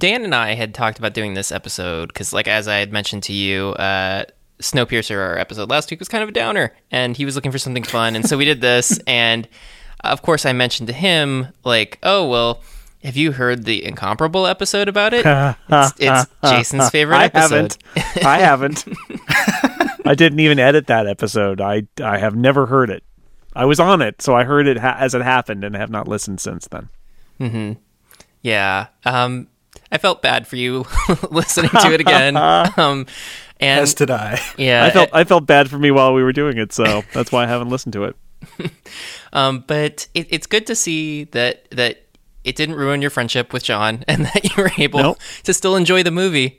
Dan and I had talked about doing this episode because, like, as I had mentioned to you, Snowpiercer, our episode last week, was kind of a downer, and he was looking for something fun, and so we did this, and of course I mentioned to him, like, oh, well, have you heard the Incomparable episode about it? It's Jason's favorite episode. I haven't. I didn't even edit that episode. I have never heard it. I was on it, so I heard it as it happened and have not listened since then. Mm-hmm. Yeah. I felt bad for you listening to it again. And as did I. Yeah. I felt bad for me while we were doing it, so that's why I haven't listened to it. But it's good to see that it didn't ruin your friendship with John, and that you were able to still enjoy the movie.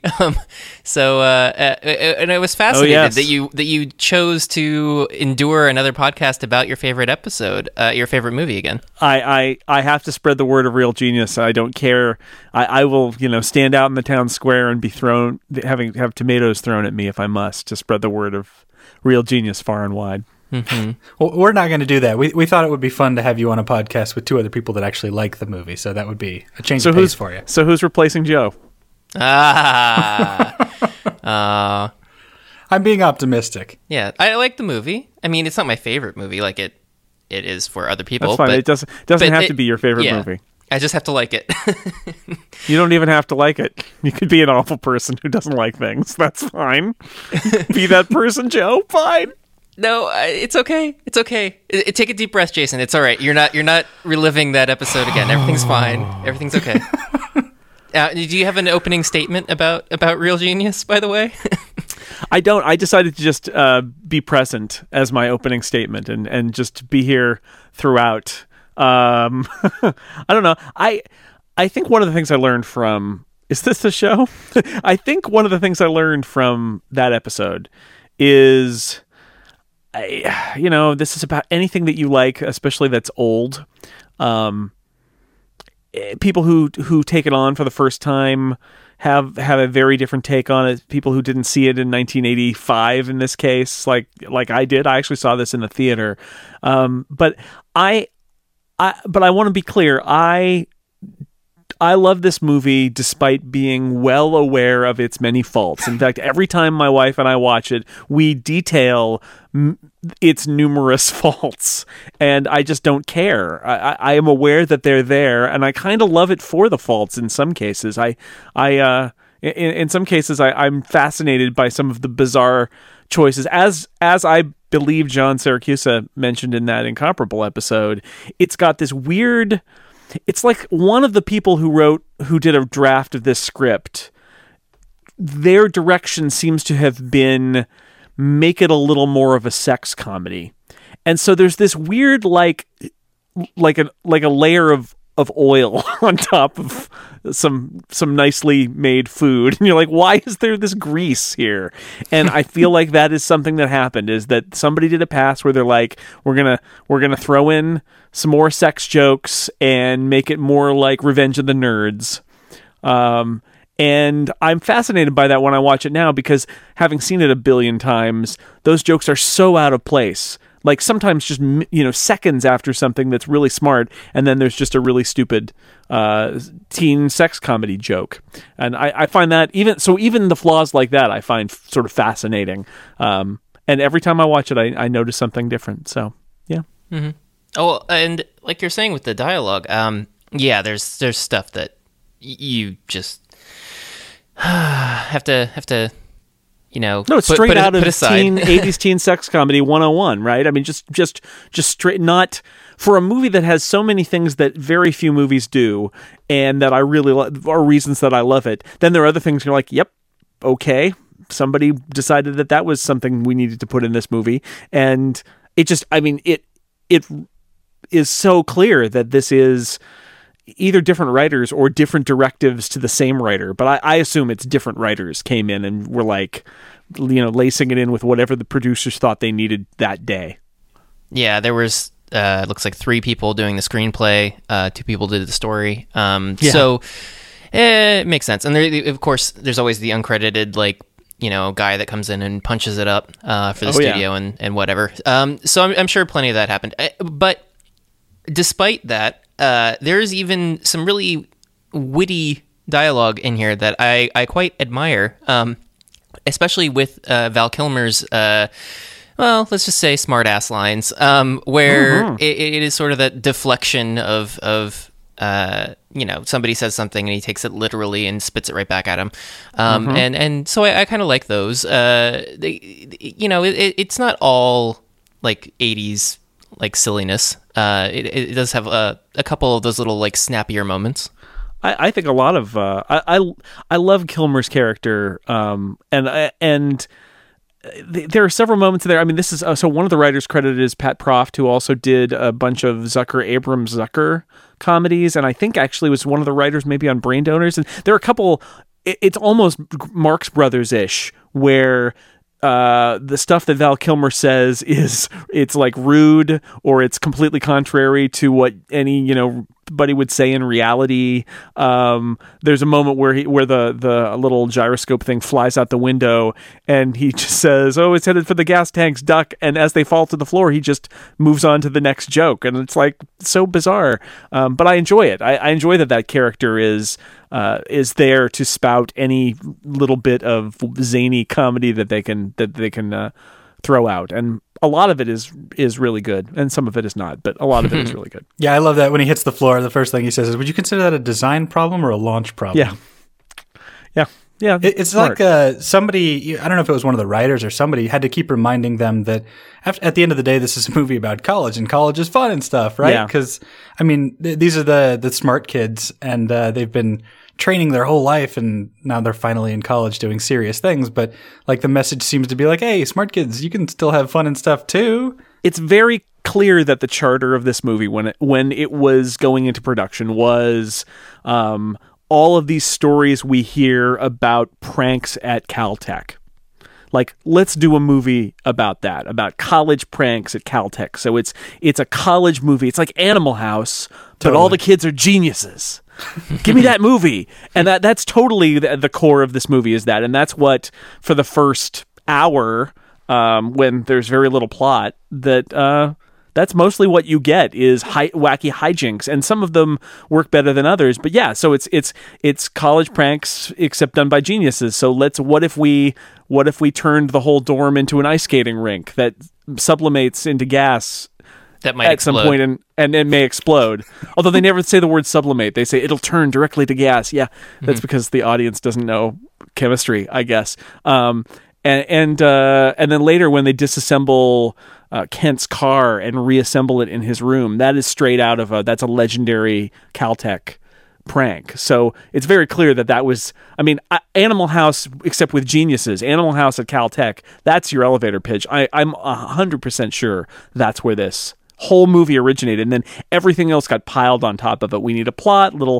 And I was fascinated that you chose to endure another podcast about your favorite episode, your favorite movie again. I have to spread the word of Real Genius. I don't care. I will, stand out in the town square and be have tomatoes thrown at me if I must, to spread the word of Real Genius far and wide. Mm-hmm. Well, we're not going to do that. We thought it would be fun to have you on a podcast with two other people that actually like the movie, so that would be a change of pace for you. So who's replacing Joe? I'm being optimistic. Yeah, I like the movie. I mean, it's not my favorite movie like it is for other people. That's fine. But, it doesn't have to be your favorite movie. I just have to like it. You don't even have to like it. You could be an awful person who doesn't like things. That's fine. Be that person, Joe. Fine. No, it's okay. It's okay. Take a deep breath, Jason. It's all right. You're not reliving that episode again. Everything's fine. Everything's okay. Do you have an opening statement about Real Genius, by the way? I don't. I decided to just be present as my opening statement and just be here throughout. I don't know. I think one of the things I learned from... Is this the show? I think one of the things I learned from that episode is... this is about anything that you like, especially that's old. People who take it on for the first time have a very different take on it. People who didn't see it in 1985, in this case, like I did. I actually saw this in the theater. But I want to be clear. I love this movie despite being well aware of its many faults. In fact, every time my wife and I watch it, we detail its numerous faults, and I just don't care. I am aware that they're there, and I kind of love it for the faults in some cases. In some cases, I'm fascinated by some of the bizarre choices, as I believe John Siracusa mentioned in that Incomparable episode. It's got this weird... It's like one of the people who did a draft of this script, their direction seems to have been make it a little more of a sex comedy. And so there's this weird like a layer of oil on top of some nicely made food, and you're like, why is there this grease here? And I feel like that is something that happened, is that somebody did a pass where they're like, we're gonna throw in some more sex jokes and make it more like Revenge of the Nerds. And I'm fascinated by that when I watch it now, because having seen it a billion times, those jokes are so out of place. Like sometimes just, seconds after something that's really smart, and then there's just a really stupid teen sex comedy joke. And I find that even the flaws like that, I find sort of fascinating. And every time I watch it, I notice something different. So, yeah. Mm-hmm. Oh, and like you're saying with the dialogue, there's stuff that you just have to. No, it's straight out of 80s teen sex comedy 101, right? I mean, just straight, not for a movie that has so many things that very few movies do, and that I really are reasons that I love it. Then there are other things you're like, yep, okay, somebody decided that was something we needed to put in this movie, and it is so clear that this is either different writers or different directives to the same writer. But I assume it's different writers came in and were like, lacing it in with whatever the producers thought they needed that day. Yeah, there was, looks like 3 people doing the screenplay, 2 people did the story. So it makes sense. And there, of course, there's always the uncredited, guy that comes in and punches it up for the studio and whatever. So I'm sure plenty of that happened. But despite that, there's even some really witty dialogue in here that I quite admire, especially with Val Kilmer's, well, let's just say smart-ass lines, where it is sort of that deflection of somebody says something and he takes it literally and spits it right back at him. And so I kind of like those. It's not all like 80s like silliness. It does have a couple of those little like snappier moments. I think a lot of I love Kilmer's character, and there are several moments there. I mean, this is so one of the writers credited is Pat Proft, who also did a bunch of Abrams Zucker comedies, and I think actually was one of the writers maybe on Brain Donors. And there are a couple. It's almost Marx Brothers-ish, where the stuff that Val Kilmer says it's like rude or it's completely contrary to what anybody would say in reality. There's a moment where the little gyroscope thing flies out the window and he just says, "Oh, it's headed for the gas tanks, duck." And as they fall to the floor, he just moves on to the next joke. And it's like so bizarre. But I enjoy it. I enjoy that character is there to spout any little bit of zany comedy that they can throw out, and a lot of it is really good, and some of it is not, but a lot of it is really good. Yeah, I love that when he hits the floor, the first thing he says is, "Would you consider that a design problem or a launch problem?" Yeah. It's smart. Like somebody, I don't know if it was one of the writers or somebody, had to keep reminding them that at the end of the day, this is a movie about college, and college is fun and stuff, right? Because, I mean, these are the smart kids, and they've been training their whole life, and now they're finally in college doing serious things. But like the message seems to be like, hey, smart kids, you can still have fun and stuff too. It's very clear that the charter of this movie, when it was going into production, was all of these stories we hear about pranks at Caltech. Like, let's do a movie about that, about college pranks at Caltech. So it's a college movie. It's like Animal House, but all the kids are geniuses. Give me that movie. And that's totally the core of this movie is that. And that's what, for the first hour, when there's very little plot, that's mostly what you get is wacky hijinks, and some of them work better than others. But yeah, so it's college pranks except done by geniuses. So what if we turned the whole dorm into an ice skating rink that sublimates into gas that might at explode. some point and it may explode. Although they never say the word sublimate. They say it'll turn directly to gas. Yeah, that's because the audience doesn't know chemistry, I guess. And then later when they disassemble Kent's car and reassemble it in his room, that is straight out of that's a legendary Caltech prank. So it's very clear that was, I mean, Animal House, except with geniuses, Animal House at Caltech, that's your elevator pitch. I'm 100% sure that's where this whole movie originated, and then everything else got piled on top of it. We need a plot, little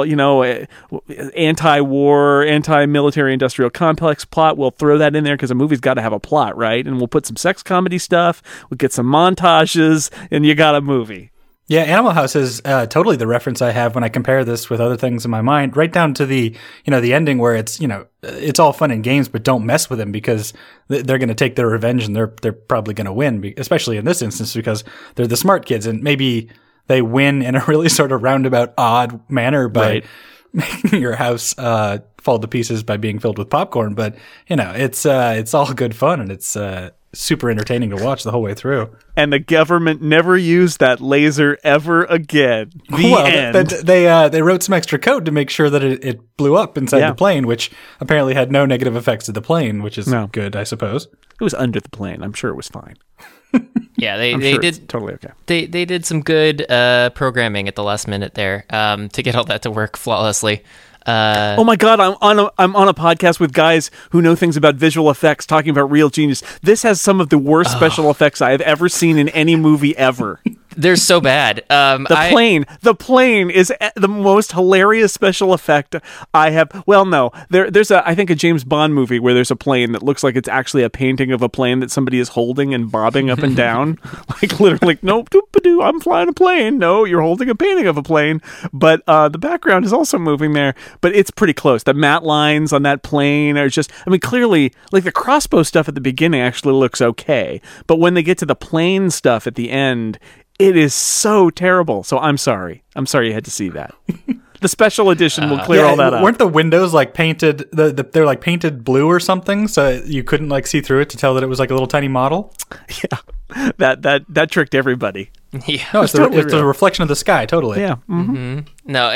anti-war, anti-military industrial complex plot. We'll throw that in there because a movie's got to have a plot, right? And we'll put some sex comedy stuff. We'll get some montages, and you got a movie. Yeah, Animal House is totally the reference I have when I compare this with other things in my mind, right down to the ending where it's all fun and games, but don't mess with them because they're going to take their revenge and they're probably going to win, especially in this instance because they're the smart kids and maybe they win in a really sort of roundabout odd manner by making your house fall to pieces by being filled with popcorn. But it's all good fun and it's super entertaining to watch the whole way through. And the government never used that laser ever again. End. They wrote some extra code to make sure that it blew up inside the plane, which apparently had no negative effects to the plane, which is good, I suppose. It was under the plane. I'm sure it was fine. Yeah, they did totally okay. They did some good programming at the last minute there to get all that to work flawlessly. Oh my God! I'm on a podcast with guys who know things about visual effects, talking about Real Genius. This has some of the worst special effects I have ever seen in any movie ever. They're so bad. The plane is the most hilarious special effect I have. Well, no, there's I think a James Bond movie where there's a plane that looks like it's actually a painting of a plane that somebody is holding and bobbing up and down, like literally. No, I'm flying a plane. No, you're holding a painting of a plane, but the background is also moving there. But it's pretty close. The matte lines on that plane are just, I mean, clearly, like the crossbow stuff at the beginning actually looks okay, but when they get to the plane stuff at the end, it is so terrible. So I'm sorry you had to see that. The special edition will clear all that up. Weren't the windows like painted? They're like painted blue or something, so you couldn't like see through it to tell that it was like a little tiny model. Yeah, that tricked everybody. Yeah, No, it's a reflection of the sky. Totally. Yeah. no,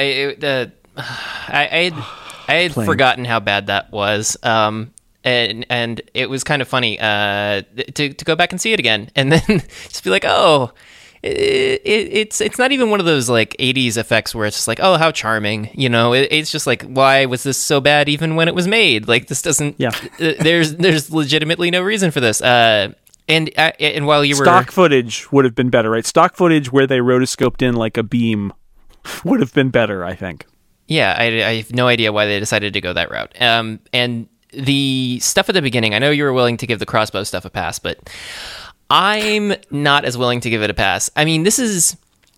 I had forgotten how bad that was. And it was kind of funny to go back and see it again, and then just be like, oh, it's not even one of those like 80s effects where it's just like, oh, how charming, you know. It's just like, why was this so bad even when it was made? Like, this doesn't. Yeah. There's legitimately no reason for this. And while you were stock footage would have been better, right? Stock footage where they rotoscoped in like a beam would have been better, I think. Yeah, I have no idea why they decided to go that route. And the stuff at the beginning, I know you were willing to give the crossbow stuff a pass, but I'm not as willing to give it a pass. I mean, this is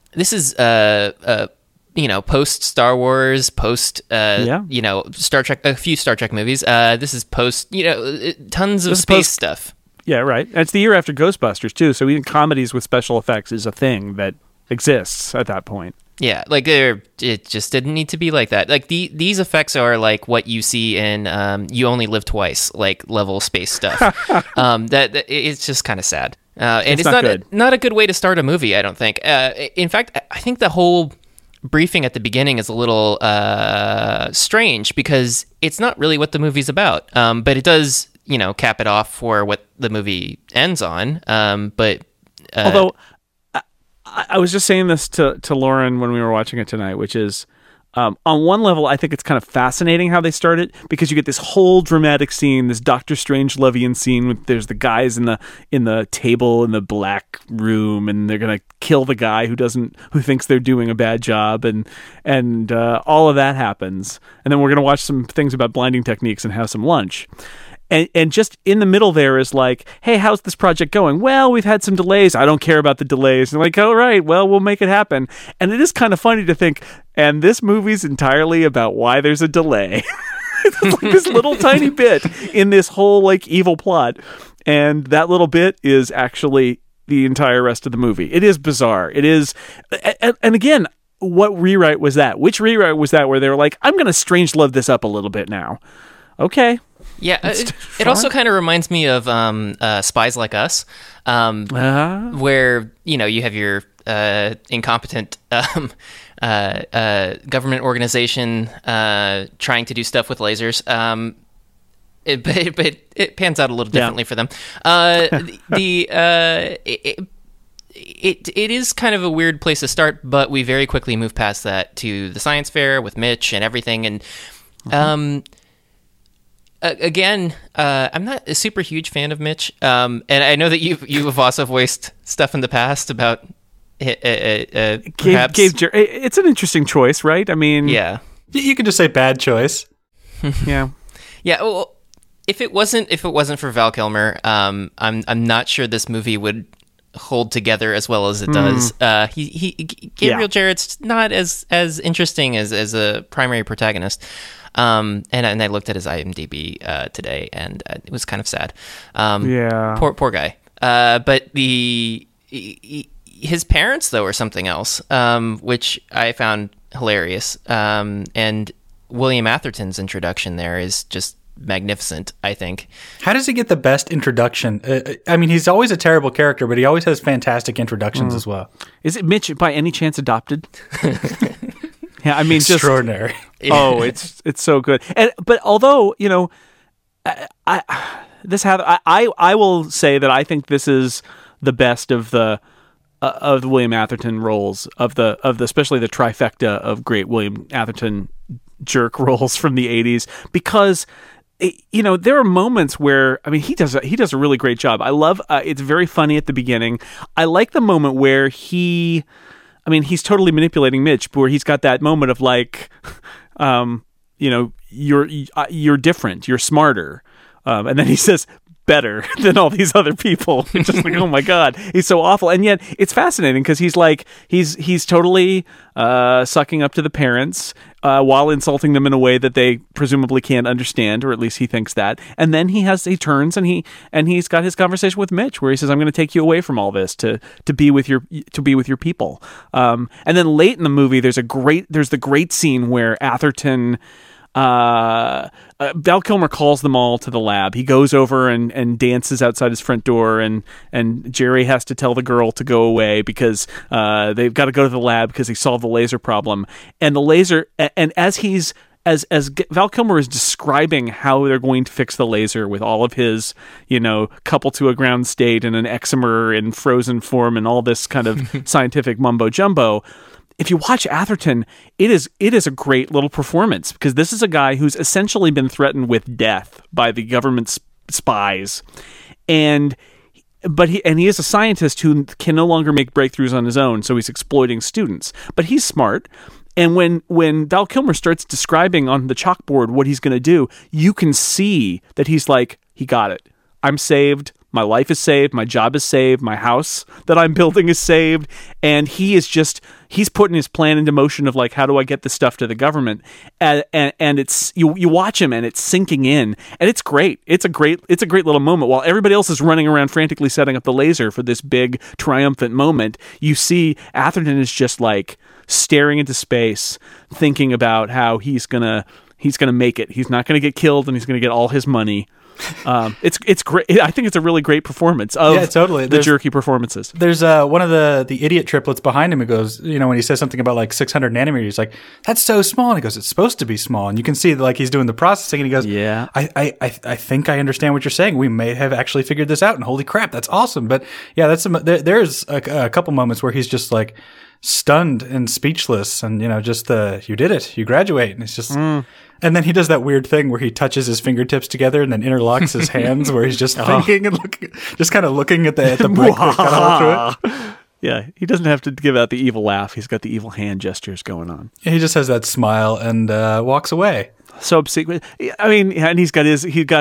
post Star Wars, post Star Trek, a few Star Trek movies. This is post tons of space stuff. Yeah, right. And it's the year after Ghostbusters too, so even comedies with special effects is a thing that exists at that point. Yeah, like it just didn't need to be like that. Like these effects are like what you see in You Only Live Twice, like level space stuff. That it's just kind of sad, and it's not a good way to start a movie. I don't think. In fact, I think the whole briefing at the beginning is a little strange because it's not really what the movie's about. But it does, cap it off for what the movie ends on. Although. I was just saying this to Lauren when we were watching it tonight, which is, on one level, I think it's kind of fascinating how they start it, because you get this whole dramatic scene, this Doctor Strange-Levian scene with there's the guys in the table in the black room, and they're gonna kill the guy who thinks they're doing a bad job, and all of that happens, and then we're gonna watch some things about blinding techniques and have some lunch. And just in the middle there is like, hey, how's this project going? Well, we've had some delays. I don't care about the delays. And like, all right, well, we'll make it happen. And it is kind of funny to think, and this movie's entirely about why there's a delay. It's like this little tiny bit in this whole like evil plot. And that little bit is actually the entire rest of the movie. It is bizarre. It is. And again, what rewrite was that? Which rewrite was that where they were like, I'm going to strange love this up a little bit now? Okay. Yeah, it also kind of reminds me of Spies Like Us, where you have your incompetent government organization trying to do stuff with lasers. But it pans out a little differently for them. It is kind of a weird place to start, but we very quickly move past that to the science fair with Mitch and everything, and. Again, I'm not a super huge fan of Mitch, and I know that you have also voiced stuff in the past about perhaps. It's an interesting choice, right? I mean, yeah, you could just say bad choice. Yeah. Well, if it wasn't for Val Kilmer, I'm not sure this movie would hold together as well as it does. Gabriel Jarrett's not as interesting as a primary protagonist. And I looked at his IMDb today, and it was kind of sad. Poor guy. But his parents though are something else, which I found hilarious. And William Atherton's introduction there is just magnificent, I think. How does he get the best introduction? I mean, he's always a terrible character, but he always has fantastic introductions as well. Is it Mitch by any chance adopted? Yeah, I mean, extraordinary. Oh, it's so good. But although I will say that I think this is the best of the William Atherton roles of the especially the trifecta of great William Atherton jerk roles from the 80s, because there are moments where, I mean, he does a really great job. I love it's very funny at the beginning. I like the moment where he's totally manipulating Mitch, where he's got that moment of like, you're different, you're smarter. And then he says, better than all these other people. Just like, oh my God, he's so awful. And yet it's fascinating because he's like, he's totally sucking up to the parents while insulting them in a way that they presumably can't understand, or at least he thinks that. And then he turns and he's got his conversation with Mitch where he says, I'm going to take you away from all this to be with your people. And then late in the movie, there's the great scene where Atherton, Val Kilmer calls them all to the lab. He goes over and dances outside his front door, and Jerry has to tell the girl to go away because they've got to go to the lab because he solved the laser problem. And the laser, and as Val Kilmer is describing how they're going to fix the laser with all of his, couple to a ground state and an Excimer in frozen form and all this kind of scientific mumbo jumbo. If you watch Atherton, it is a great little performance because this is a guy who's essentially been threatened with death by the government spies, and he is a scientist who can no longer make breakthroughs on his own, so he's exploiting students. But he's smart, and when Val Kilmer starts describing on the chalkboard what he's going to do, you can see that he's like, he got it. I'm saved. My life is saved. My job is saved. My house that I'm building is saved. And he's putting his plan into motion of like, how do I get this stuff to the government? And it's, you watch him and it's sinking in, and it's great. It's a great little moment. While everybody else is running around frantically setting up the laser for this big triumphant moment, you see Atherton is just like staring into space, thinking about how he's gonna make it. He's not gonna get killed, and he's gonna get all his money. It's great. I think it's a really great performance of the jerky performances. There's one of the idiot triplets behind him who goes, when he says something about like 600 nanometers, he's like, that's so small. And he goes, it's supposed to be small. And you can see like he's doing the processing, and he goes, yeah, I think I understand what you're saying. We may have actually figured this out, and holy crap, that's awesome. But yeah, there's a couple moments where he's just like stunned and speechless, and just you did it, you graduate, and it's just and then he does that weird thing where he touches his fingertips together and then interlocks his hands, where he's just thinking and just kind of looking at the brick that kind of through it. Yeah, he doesn't have to give out the evil laugh. He's got the evil hand gestures going on. He just has that smile and walks away. So obscene. I mean, and he's the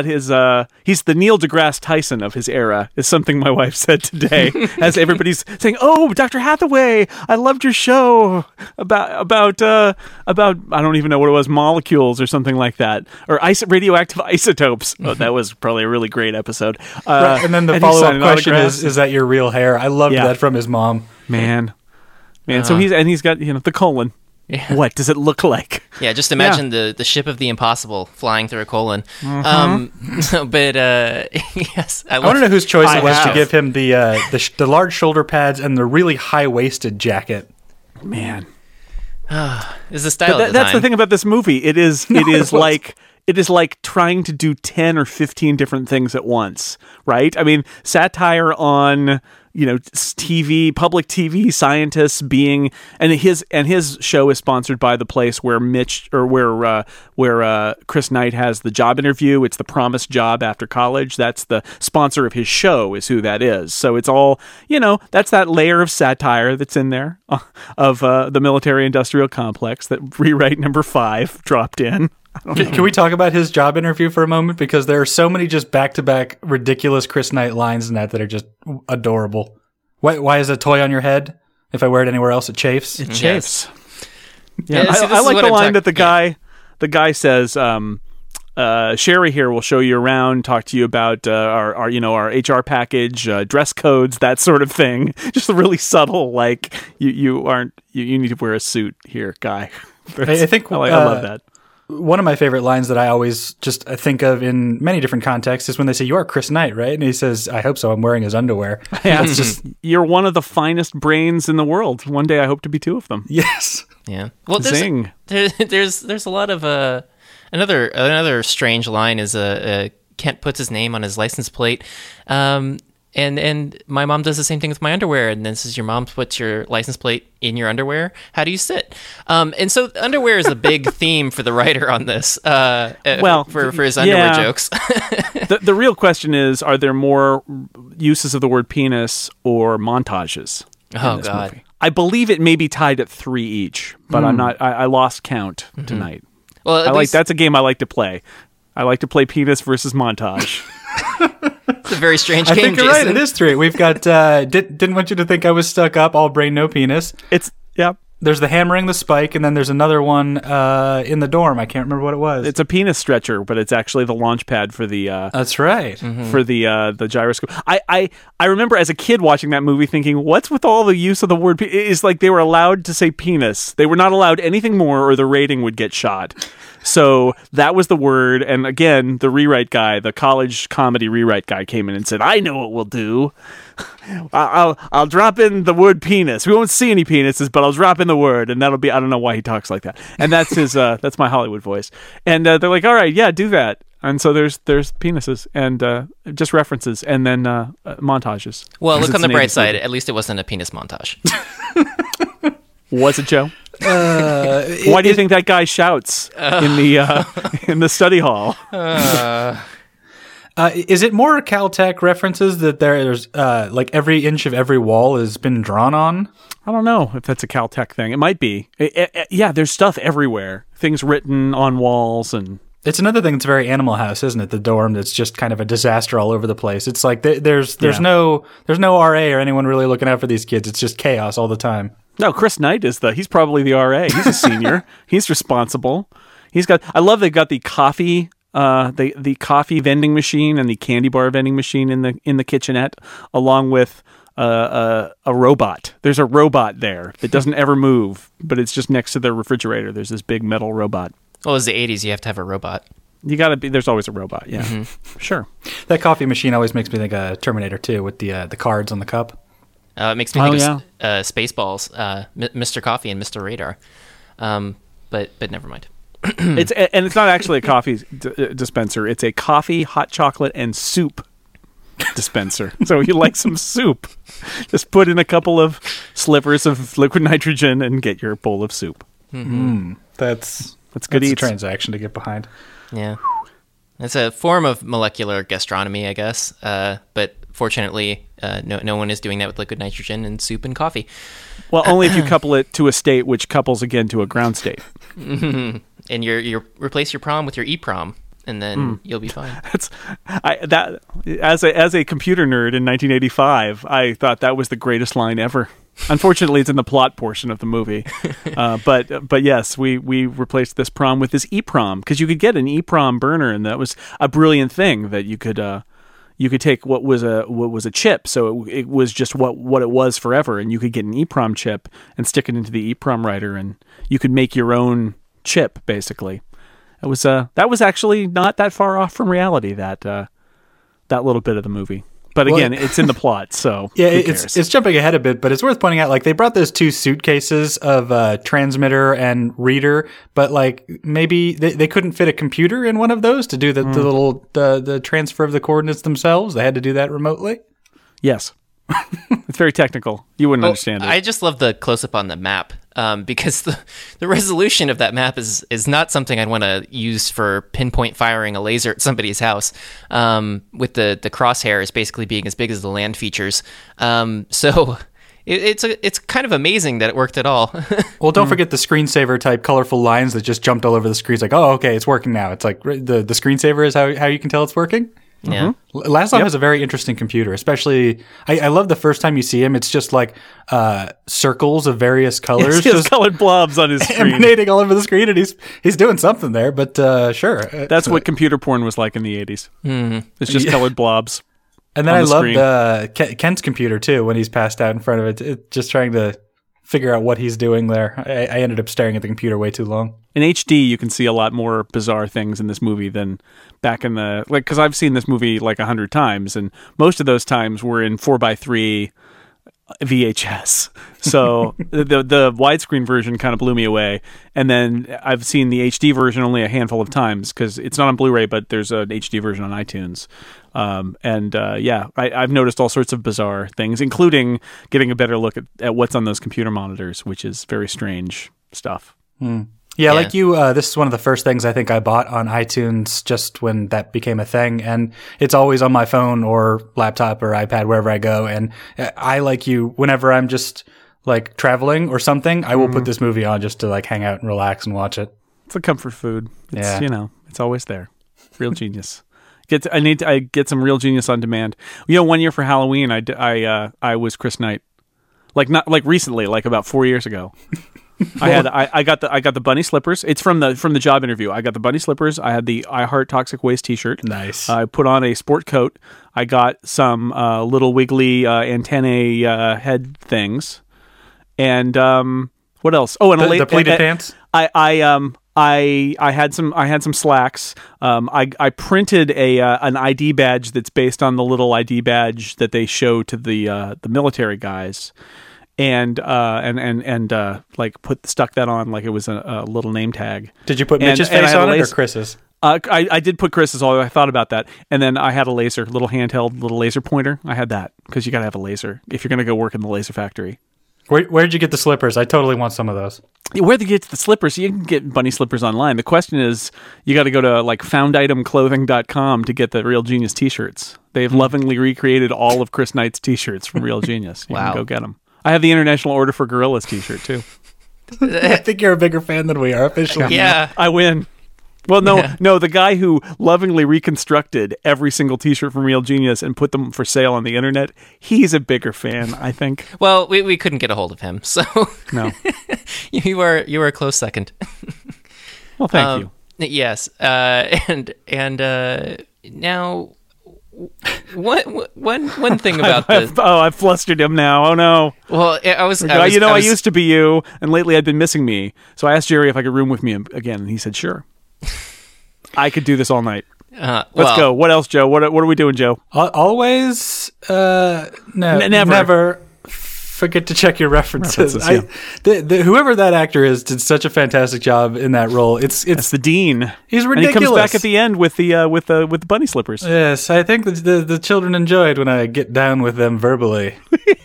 Neil deGrasse Tyson of his era, is something my wife said today, as everybody's saying, "Oh, Dr. Hathaway, I loved your show about I don't even know what it was, molecules or something like that, or radioactive isotopes." Oh, that was probably a really great episode. Right, and then the follow-up question is that your real hair? I loved that from his mom. Man. So he's got the colon. Yeah. What does it look like? Yeah, just imagine the ship of the impossible flying through a colon. Mm-hmm. Yes, I want to know whose choice it was to give him the large shoulder pads and the really high-waisted jacket. Man, is the style. That's the thing about this movie. It is like trying to do 10 or 15 different things at once, right? I mean, satire on TV, public TV scientists being, and his show is sponsored by the place where where Chris Knight has the job interview. It's the promised job after college. That's the sponsor of his show, is who that is. So it's all, that's that layer of satire that's in there of the military industrial complex that Rewrite number 5 dropped in. Can we talk about his job interview for a moment? Because there are so many just back-to-back ridiculous Chris Knight lines in that are just adorable. Why is a toy on your head? If I wear it anywhere else, it chafes. It chafes. Yeah, I like the line that the guy says, Sherry here will show you around, talk to you about our HR package, dress codes, that sort of thing. Just really subtle, like you need to wear a suit here, guy. I think I love that. One of my favorite lines that I always just think of in many different contexts is when they say, "You are Chris Knight, right?" And he says, "I hope so. I'm wearing his underwear." Yeah, it's just, you're one of the finest brains in the world. One day I hope to be 2 of them. Yes. Yeah. Well, there's a lot of another strange line is Kent puts his name on his license plate. And my mom does the same thing with my underwear. And then says, your mom puts your license plate in your underwear. How do you sit? And so underwear is a big theme for the writer on this. For his underwear jokes. The real question is, are there more uses of the word penis or montages in this movie? I believe it may be tied at 3 each, but I'm not. I lost count tonight. Well, that's a game I like to play. I like to play penis versus montage. It's a very strange I game, think you're Jason. right. It is 3. We've got didn't want you to think I was stuck up. All brain, no penis. Yeah. There's the hammering the spike, and then there's another one in the dorm. I can't remember what it was. It's a penis stretcher, but it's actually the launch pad for the That's right. for the gyroscope. I remember as a kid watching that movie thinking, what's with all the use of the word it's like they were allowed to say penis. They were not allowed anything more or the rating would get shot. So that was the word, and again, the rewrite guy, the college comedy rewrite guy came in and said, I know what we'll do. I'll drop in the word penis. We won't see any penises, but I'll drop in the word, and that'll be, I don't know why he talks like that. And that's his that's my Hollywood voice. And they're like, all right, yeah, do that. And so there's penises and just references and then montages. Well, look Because on the it's an bright 80s side. movie. At least it wasn't a penis montage. Was it, Joe? Why do you think that guy shouts in the study hall? Is it more Caltech references that there's like every inch of every wall has been drawn on? I don't know if that's a Caltech thing. It might be. Yeah, there's stuff everywhere. Things written on walls and... It's another thing that's very Animal House, isn't it? The dorm that's just kind of a disaster all over the place. It's like there's no RA or anyone really looking out for these kids. It's just chaos all the time. No, Chris Knight he's probably the RA. He's a senior. He's responsible. I love they've got the coffee the coffee vending machine and the candy bar vending machine in the kitchenette, along with a robot. There's a robot there that doesn't ever move, but it's just next to the refrigerator. There's this big metal robot. Well, it was the 80s. You have to have a robot. You gotta be. There's always a robot. Yeah, Sure. That coffee machine always makes me think of Terminator 2 with the cards on the cup. It makes me think of Spaceballs, Mr. Coffee and Mr. Radar. But never mind. It's not actually a coffee dispenser. It's a coffee, hot chocolate, and soup dispenser. So you like some soup, just put in a couple of slivers of liquid nitrogen and get your bowl of soup. That's good a eats. transaction to get behind. Yeah. It's a form of molecular gastronomy, I guess. But fortunately, no one is doing that with liquid nitrogen and soup and coffee. Well, only if you couple it to a state, which couples again to a ground state. And you replace your prom with your EEPROM, and then you'll be fine. As a computer nerd in 1985, I thought that was the greatest line ever. Unfortunately, it's in the plot portion of the movie. But yes, we replaced this prom with this EEPROM because you could get an EEPROM burner, and that was a brilliant thing that you could take what was a chip, so it was just what it was forever, and you could get an EEPROM chip and stick it into the EEPROM writer, and you could make your own chip basically. It was that was actually not that far off from reality, that little bit of the movie. But again, it's in the plot, so yeah, it's jumping ahead a bit, but it's worth pointing out, like, they brought those two suitcases of transmitter and reader, but like maybe they couldn't fit a computer in one of those to do the little the transfer of the coordinates themselves. They had to do that remotely. Yes. It's very technical. You wouldn't understand it. I just love the close-up on the map, because the resolution of that map is not something I'd want to use for pinpoint firing a laser at somebody's house, with the crosshairs basically being as big as the land features. So it's kind of amazing that it worked at all. Well, don't forget the screensaver type colorful lines that just jumped all over the screen. It's like, oh, okay, it's working now. It's like the screensaver is how you can tell it's working. Yeah. Laszlo has a very interesting computer, especially I love the first time you see him. It's just like circles of various colors, He has colored blobs on his screen, emanating all over the screen, and he's doing something there. But sure, that's what computer porn was like in the 80s. It's just colored blobs. And then I loved Kent's computer too when he's passed out in front of it, just trying to figure out what he's doing there. I ended up staring at the computer way too long. In HD, you can see a lot more bizarre things in this movie than back in the, like, because I've seen this movie like 100 times, and most of those times were in 4:3 VHS. So the widescreen version kind of blew me away. And then I've seen the HD version only a handful of times because it's not on Blu-ray, but there's an HD version on iTunes. I've noticed all sorts of bizarre things, including getting a better look at what's on those computer monitors, which is very strange stuff. Yeah, like you, this is one of the first things I think I bought on iTunes just when that became a thing. And it's always on my phone or laptop or iPad, wherever I go. And I, like you, whenever I'm just like traveling or something, I will put this movie on just to like hang out and relax and watch it. It's a comfort food. It's, it's always there. Real Genius. I get some Real Genius on demand. 1 year for Halloween, I was Chris Knight. Not like recently, like about 4 years ago. I got the bunny slippers. It's from the job interview. I got the bunny slippers. I had the I Heart Toxic Waste T-shirt. Nice. I put on a sport coat. I got some little wiggly antennae head things, and what else? Oh, and the pleated pants. I had some slacks. I printed an ID badge that's based on the little ID badge that they show to the military guys. And stuck that on like it was a little name tag. Did you put Mitch's face on it or Chris's? I did put Chris's, although I thought about that. And then I had a little handheld laser pointer. I had that because you got to have a laser if you're going to go work in the laser factory. Where'd you get the slippers? I totally want some of those. Where'd you get the slippers? You can get bunny slippers online. The question is, you got to go to founditemclothing.com to get the Real Genius T-shirts. They've lovingly recreated all of Chris Knight's T-shirts from Real Genius. You can go get them. I have the International Order for Gorillas T-shirt too. I think you're a bigger fan than we are officially. Yeah, I win. Well, no, the guy who lovingly reconstructed every single T-shirt from Real Genius and put them for sale on the internet, he's a bigger fan, I think. Well, we couldn't get a hold of him, so no. you were a close second. Well, thank you. Yes, and now one thing about this. I've flustered him now. Oh no. Well, I used to be you, and lately I'd been missing me. So I asked Jerry if I could room with me again, and he said sure. I could do this all night. Let's go. What else, Joe? What are we doing, Joe? Always, never forget to check your references. Whoever that actor is did such a fantastic job in that role. It's the Dean. He's ridiculous. And he comes back at the end with the bunny slippers. Yes, I think the children enjoyed when I get down with them verbally.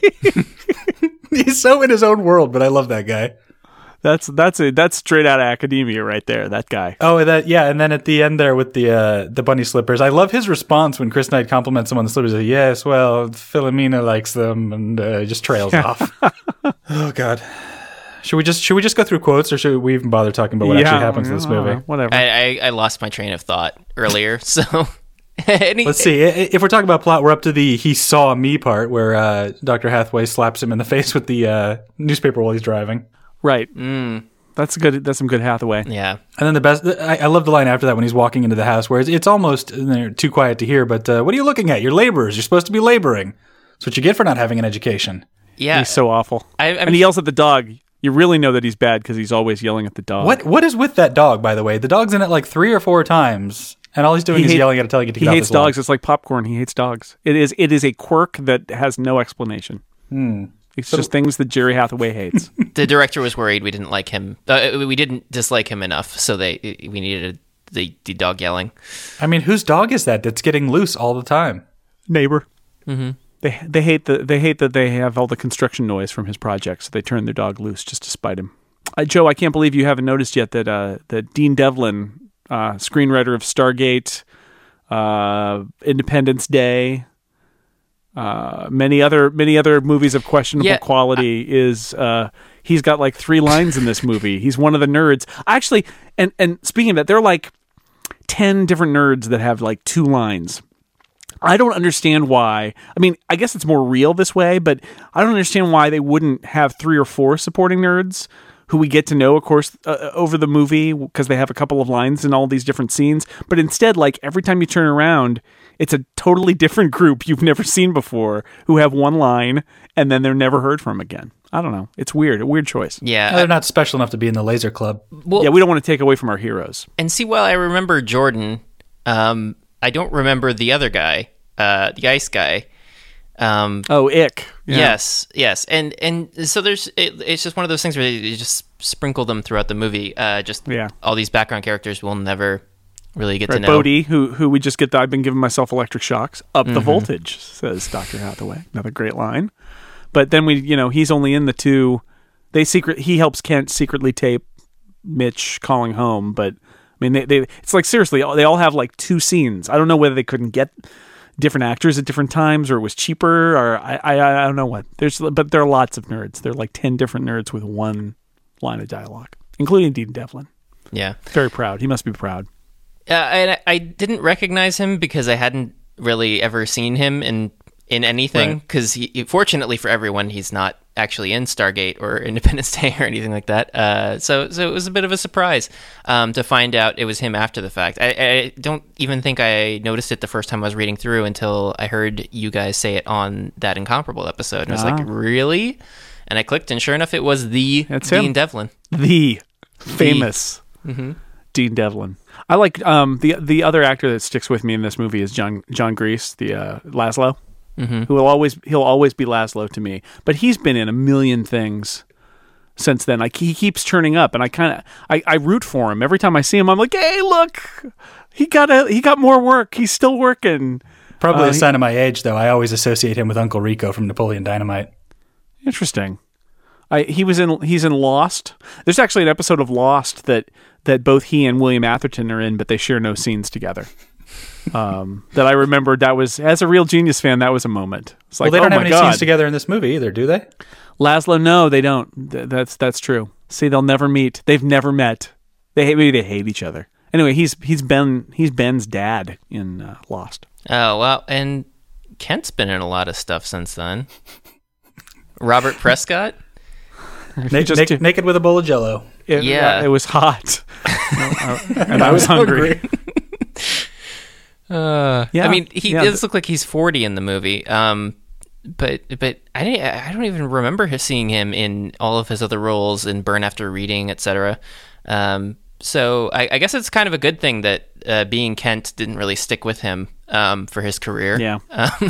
He's so in his own world, but I love that guy. That's straight out of academia right there, that guy. Oh, and then at the end there with the bunny slippers, I love his response when Chris Knight compliments him on the slippers. Like, yes, well, Philomena likes them, and just trails off. Oh God, should we just go through quotes, or should we even bother talking about what actually happens in this movie? Whatever. I lost my train of thought earlier, so let's see. If we're talking about plot, we're up to the "he saw me" part, where Dr. Hathaway slaps him in the face with the newspaper while he's driving. Right. That's good. That's some good Hathaway. Yeah. And then the best, I love the line after that when he's walking into the house where it's almost too quiet to hear, but what are you looking at? You're laborers. You're supposed to be laboring. That's what you get for not having an education. Yeah. He's so awful. And he yells at the dog. You really know that he's bad because he's always yelling at the dog. What is with that dog, by the way? The dog's in it like 3 or 4 times, and all he's doing is yelling at it, telling it to get off his lawn. He hates dogs. It's like popcorn. He hates dogs. It is a quirk that has no explanation. It's just things that Jerry Hathaway hates. The director was worried we didn't like him. We didn't dislike him enough, so we needed the dog yelling. I mean, whose dog is that's getting loose all the time? Neighbor. Mm-hmm. They hate that they have all the construction noise from his project, so they turn their dog loose just to spite him. Joe, I can't believe you haven't noticed yet that Dean Devlin, screenwriter of Stargate, Independence Day. Many other movies of questionable quality he's got like 3 lines in this movie. He's one of the nerds. Actually, and speaking of that, there are like 10 different nerds that have like 2 lines. I don't understand why. I mean, I guess it's more real this way, but I don't understand why they wouldn't have 3 or 4 supporting nerds who we get to know, of course, over the movie because they have a couple of lines in all these different scenes. But instead, like every time you turn around, it's a totally different group you've never seen before who have 1 line and then they're never heard from again. I don't know. It's weird. A weird choice. Yeah. They're not special enough to be in the Laser Club. Well, yeah, we don't want to take away from our heroes. And see, while I remember Jordan, I don't remember the other guy, the ice guy. Ick. Yeah. Yes. And so it's just one of those things where you just sprinkle them throughout the movie. All these background characters we'll never really get to know. Bodhi, who we just I've been giving myself electric shocks. Up the voltage, says Dr. Hathaway. Another great line. But then he's only in the 2. He helps Kent secretly tape Mitch calling home. But I mean, it's like seriously, they all have like 2 scenes. I don't know whether they couldn't get different actors at different times, or it was cheaper, or I don't know what. But there are lots of nerds. There are like 10 different nerds with 1 line of dialogue, including Dean Devlin. Yeah, very proud. He must be proud. And I didn't recognize him because I hadn't really ever seen him in anything. Because fortunately for everyone, he's not actually in Stargate or Independence Day or anything like that. So it was a bit of a surprise to find out it was him after the fact. I don't even think I noticed it the first time I was reading through until I heard you guys say it on that Incomparable episode. And I was like, really? And I clicked, and sure enough, it was That's Dean him. Devlin. The famous Dean Devlin. I like the other actor that sticks with me in this movie is John Grease, the Laszlo. Who he'll always be Laszlo to me, but he's been in a million things since then. Like he keeps turning up, and I root for him every time I see him. I'm like, hey, look, he got more work. He's still working. Probably a sign of my age, though. I always associate him with Uncle Rico from Napoleon Dynamite. Interesting. He's in Lost. There's actually an episode of Lost that both he and William Atherton are in, but they share no scenes together. That I remembered. That was, as a Real Genius fan, that was a moment. It's like, Well, they don't oh have my any God. scenes together in this movie either, do they? Laszlo, no, they don't. That's true. See, they'll never meet. They've never met. Maybe they hate each other. Anyway, he's Ben's dad in Lost. Oh, well, and Kent's been in a lot of stuff since then. Robert Prescott? Naked with a bowl of Jell-O. Yeah. It was hot. And I was hungry. I mean, he yeah. does look like he's 40 in the movie. But I don't even remember seeing him in all of his other roles in Burn After Reading, etc. So I guess it's kind of a good thing that being Kent didn't really stick with him for his career. Yeah.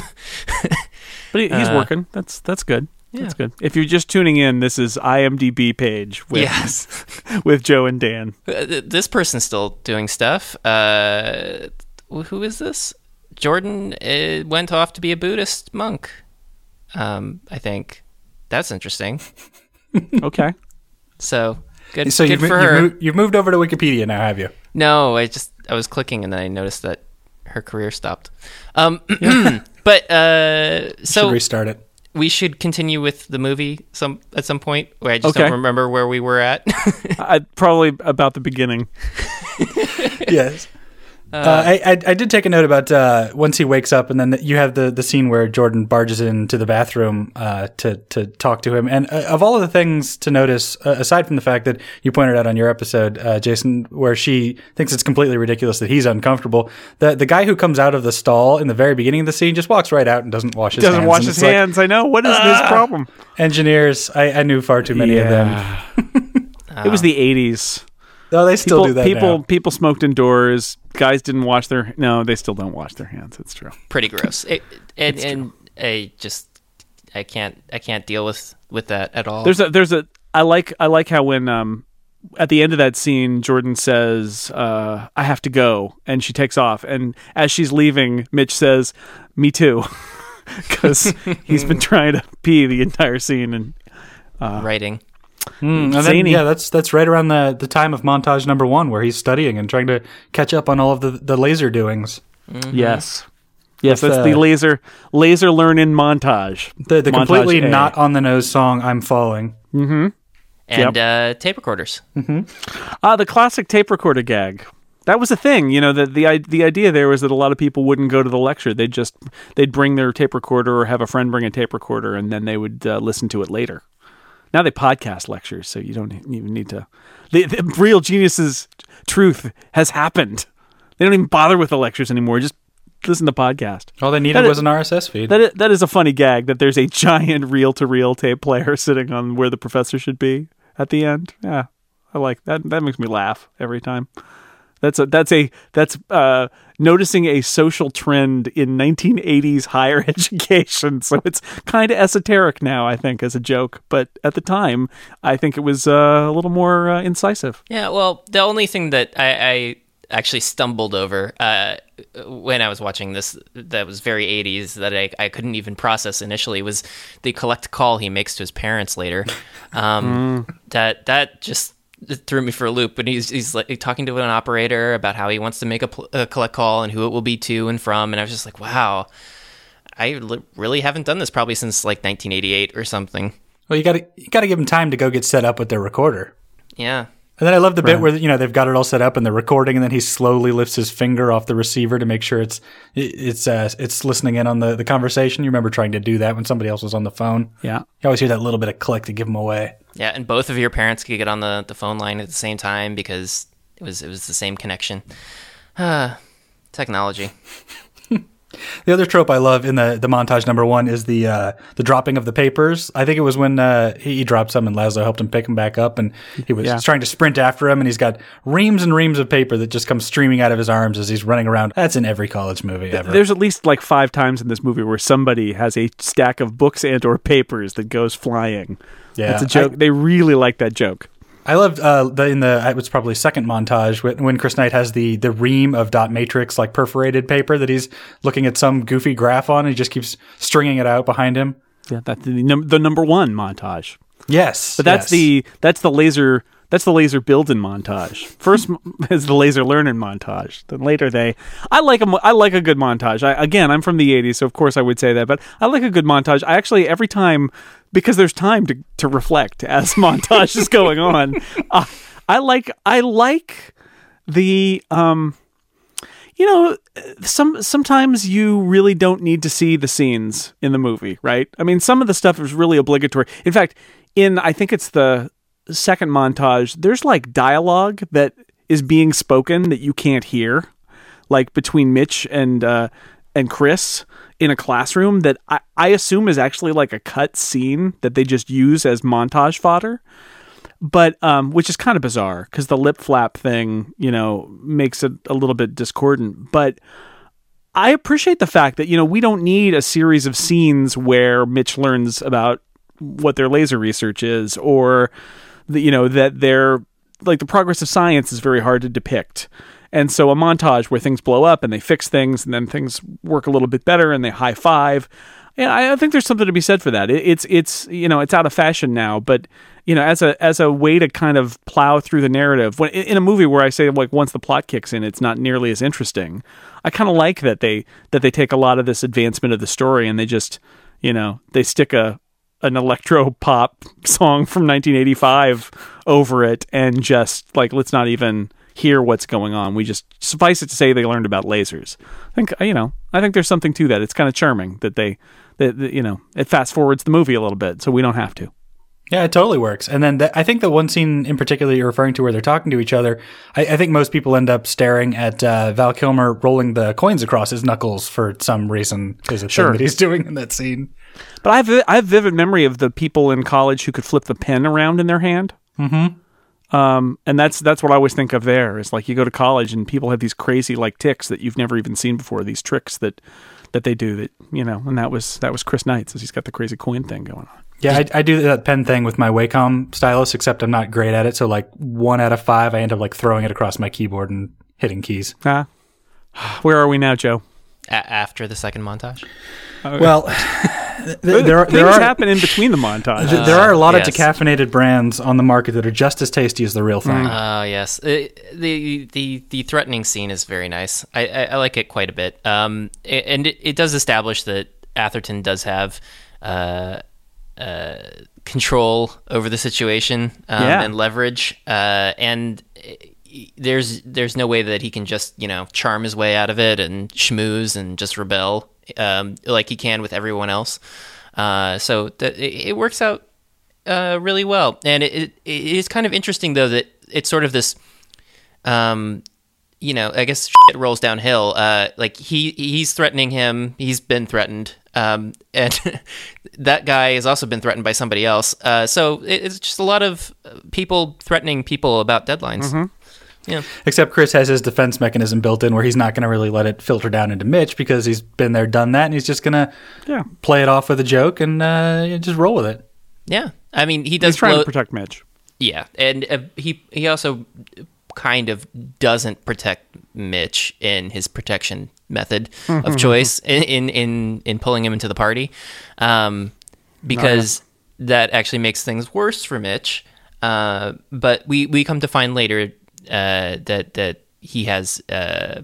But he's working. That's good. Yeah. That's good. If you're just tuning in, this is IMDb page with Yes. with Joe and Dan. This person's still doing stuff. Who is this? Jordan went off to be a Buddhist monk. I think that's interesting. Okay. So good. So good for her. you've moved over to Wikipedia now, have you? No, I was clicking and then I noticed that her career stopped. But Should so restart it. we should continue with the movie at some point where I just don't remember where we were at. Probably about the beginning. Yes. I did take a note about once he wakes up, and then you have the scene where Jordan barges into the bathroom to talk to him. And of all of the things to notice, aside from the fact that you pointed out on your episode, Jason, where she thinks it's completely ridiculous that he's uncomfortable, the guy who comes out of the stall in the very beginning of the scene just walks right out and doesn't wash his hands. Doesn't wash his hands. I know. What is this problem? Engineers, I knew far too many of them. It was the 80s. No, they still do that now. People smoked indoors. Guys didn't wash their... No, they still don't wash their hands. It's true. Pretty gross. And I can't deal with that at all. I like how when at the end of that scene, Jordan says, I have to go, and she takes off. And as she's leaving, Mitch says, me too. Because he's been trying to pee the entire scene. And writing. And then, that's right around the time of montage number 1 where he's studying and trying to catch up on all of the laser doings. Mm-hmm. Yes, that's the laser learn-in montage. The Montage completely A. not on the nose song "I'm Falling." And tape recorders. The classic tape recorder gag. That was a thing, you know. The idea there was that a lot of people wouldn't go to the lecture. They'd bring their tape recorder or have a friend bring a tape recorder, and then they would listen to it later. Now they podcast lectures, so you don't even need to. The Real Genius's truth has happened. They don't even bother with the lectures anymore. Just listen to podcast. All they needed was an RSS feed. That is a funny gag that there's a giant reel-to-reel tape player sitting on where the professor should be at the end. Yeah, I like that. That makes me laugh every time. That's noticing a social trend in 1980s higher education. So it's kind of esoteric now, I think, as a joke. But at the time, I think it was a little more incisive. Yeah, well, the only thing that I actually stumbled over when I was watching this that was very 80s that I couldn't even process initially was the collect call he makes to his parents later. That just... It threw me for a loop, but he's like talking to an operator about how he wants to make a collect call and who it will be to and from, and I was just like, wow, I really haven't done this probably since like 1988 or something. Well, you got to give them time to go get set up with their recorder. Yeah. And then I love the bit where, they've got it all set up and they're recording, and then he slowly lifts his finger off the receiver to make sure it's listening in on the conversation. You remember trying to do that when somebody else was on the phone? Yeah. You always hear that little bit of click to give them away. Yeah, and both of your parents could get on the phone line at the same time because it was the same connection. Technology. The other trope I love in the montage number one is the dropping of the papers. I think it was when he dropped some and Laszlo helped him pick them back up, and he was trying to sprint after him, and he's got reams and reams of paper that just come streaming out of his arms as he's running around. That's in every college movie ever. There's at least like 5 times in this movie where somebody has a stack of books and or papers that goes flying. Yeah, it's a joke. They really like that joke. I loved it was probably second montage when Chris Knight has the ream of dot matrix like perforated paper that he's looking at some goofy graph on, and he just keeps stringing it out behind him. Yeah, that's the number one montage. Yes, but that's the laser building montage. First is the laser learning montage. Then later I like a good montage. I'm from the 80s, so of course I would say that, but I like a good montage. I actually every time, because there's time to reflect as montage is going on. I like the sometimes you really don't need to see the scenes in the movie, right? I mean, some of the stuff is really obligatory. In fact, I think it's the second montage, there's like dialogue that is being spoken that you can't hear, like between Mitch and Chris in a classroom, that I assume is actually like a cut scene that they just use as montage fodder, but which is kind of bizarre because the lip flap thing, makes it a little bit discordant. But I appreciate the fact that, we don't need a series of scenes where Mitch learns about what their laser research is, or that they're like, the progress of science is very hard to depict. And so a montage where things blow up and they fix things and then things work a little bit better and they high five. And I think there's something to be said for that. It's out of fashion now, but as a way to kind of plow through the narrative, when in a movie where I say, like, once the plot kicks in, it's not nearly as interesting. I kind of like that they take a lot of this advancement of the story and they just, they stick an electro pop song from 1985 over it and just like, let's not even hear what's going on. We just, suffice it to say, they learned about lasers. I think there's something to that. It's kind of charming that it fast forwards the movie a little bit, so we don't have to. Yeah, it totally works. And then I think the one scene in particular you're referring to where they're talking to each other, I think most people end up staring at Val Kilmer rolling the coins across his knuckles for some reason. There's a thing that he's doing in that scene. But I have vivid memory of the people in college who could flip the pen around in their hand. Mm-hmm. And that's what I always think of there, is like you go to college and people have these crazy like tics that you've never even seen before, these tricks that they do that, and that was Chris Knight, so he's got the crazy coin thing going on. Yeah, I do that pen thing with my Wacom stylus, except I'm not great at it. So like 1 out of 5, I end up like throwing it across my keyboard and hitting keys. Where are we now, Joe? After the second montage? Well, there things happen in between the montage. There are a lot of decaffeinated brands on the market that are just as tasty as the real thing. Oh, yes. The threatening scene is very nice. I like it quite a bit. And it does establish that Atherton does have control over the situation and leverage. And there's no way that he can just, charm his way out of it and schmooze and just rebel like he can with everyone else. So it works out really well. And it is kind of interesting, though, that it's sort of this, I guess shit rolls downhill. Like he's threatening him. He's been threatened. And that guy has also been threatened by somebody else. So it's just a lot of people threatening people about deadlines. Mm-hmm. Yeah. Except Chris has his defense mechanism built in where he's not going to really let it filter down into Mitch because he's been there, done that, and he's just going to play it off with a joke and just roll with it. Yeah. I mean, he does... He's trying to protect Mitch. Yeah. And he also kind of doesn't protect Mitch in his protection method of choice in pulling him into the party, because that actually makes things worse for Mitch. But we come to find later that he has that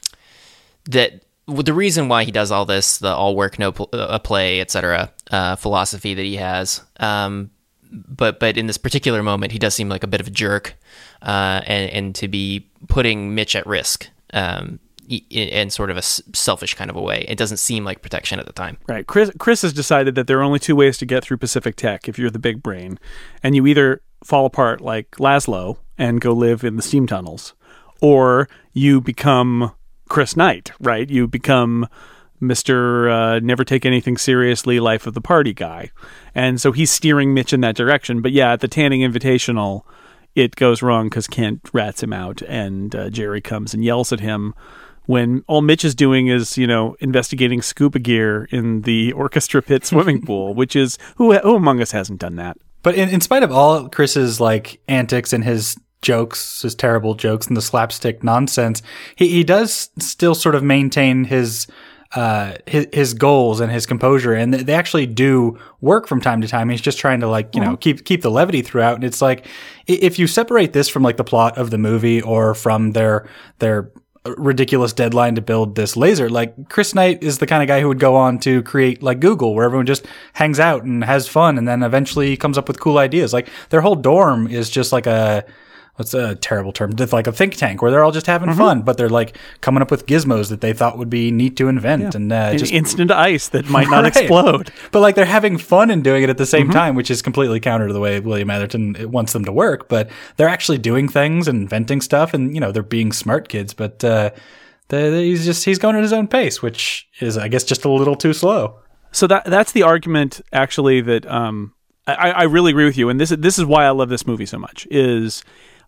the reason why he does all this, the all work no play, etc. Philosophy that he has, but in this particular moment, he does seem like a bit of a jerk, and to be putting Mitch at risk. In sort of a selfish kind of a way. It doesn't seem like protection at the time. Right. Chris has decided that there are only two ways to get through Pacific Tech if you're the big brain. And you either fall apart like Laszlo and go live in the steam tunnels, or you become Chris Knight, right? You become Mr. Never Take Anything Seriously, Life of the Party guy. And so he's steering Mitch in that direction. But yeah, at the Tanning Invitational, it goes wrong because Kent rats him out, and Jerry comes and yells at him when all Mitch is doing is, investigating scuba gear in the orchestra pit swimming pool, which is, who among us hasn't done that? But in spite of all Chris's antics and his jokes, his terrible jokes and the slapstick nonsense, he does still sort of maintain his goals and his composure, and they actually do work from time to time. He's just trying to keep the levity throughout. And it's like, if you separate this from the plot of the movie or from their ridiculous deadline to build this laser, Chris Knight is the kind of guy who would go on to create Google, where everyone just hangs out and has fun and then eventually comes up with cool ideas. Their whole dorm is just what's a terrible term? It's like a think tank where they're all just having fun, but they're coming up with gizmos that they thought would be neat to invent, and just instant ice that might not explode. But they're having fun and doing it at the same time, which is completely counter to the way William Atherton wants them to work. But they're actually doing things and inventing stuff, and they're being smart kids. But he's going at his own pace, which is, I guess, just a little too slow. So that's the argument, actually, that I really agree with you, and this is why I love this movie so much. Is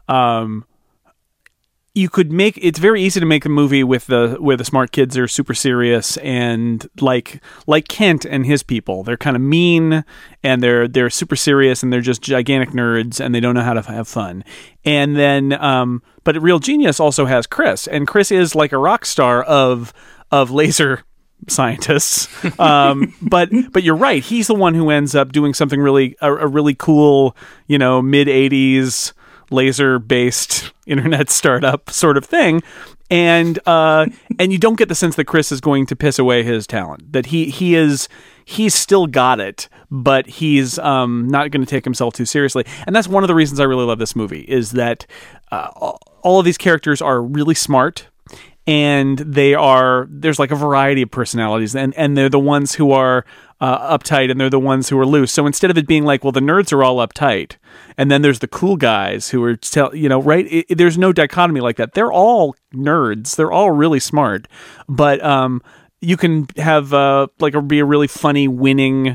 you could it's very easy to make a movie where the smart kids are super serious and like Kent and his people. They're kind of mean and they're super serious and they're just gigantic nerds and they don't know how to have fun. And then, but Real Genius also has Chris, and Chris is like a rock star of laser scientists. But you're right. He's the one who ends up doing something a really cool, mid 80s laser-based internet startup sort of thing, and you don't get the sense that Chris is going to piss away his talent. That he's still got it, but he's not going to take himself too seriously. And that's one of the reasons I really love this movie, is that all of these characters are really smart, and there's a variety of personalities, and they're the ones who are uptight, and they're the ones who are loose. So instead of it being the nerds are all uptight, and then there's the cool guys who are, right? There's no dichotomy like that. They're all nerds. They're all really smart, but you can have be a really funny, winning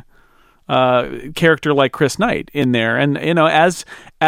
character like Chris Knight in there. And as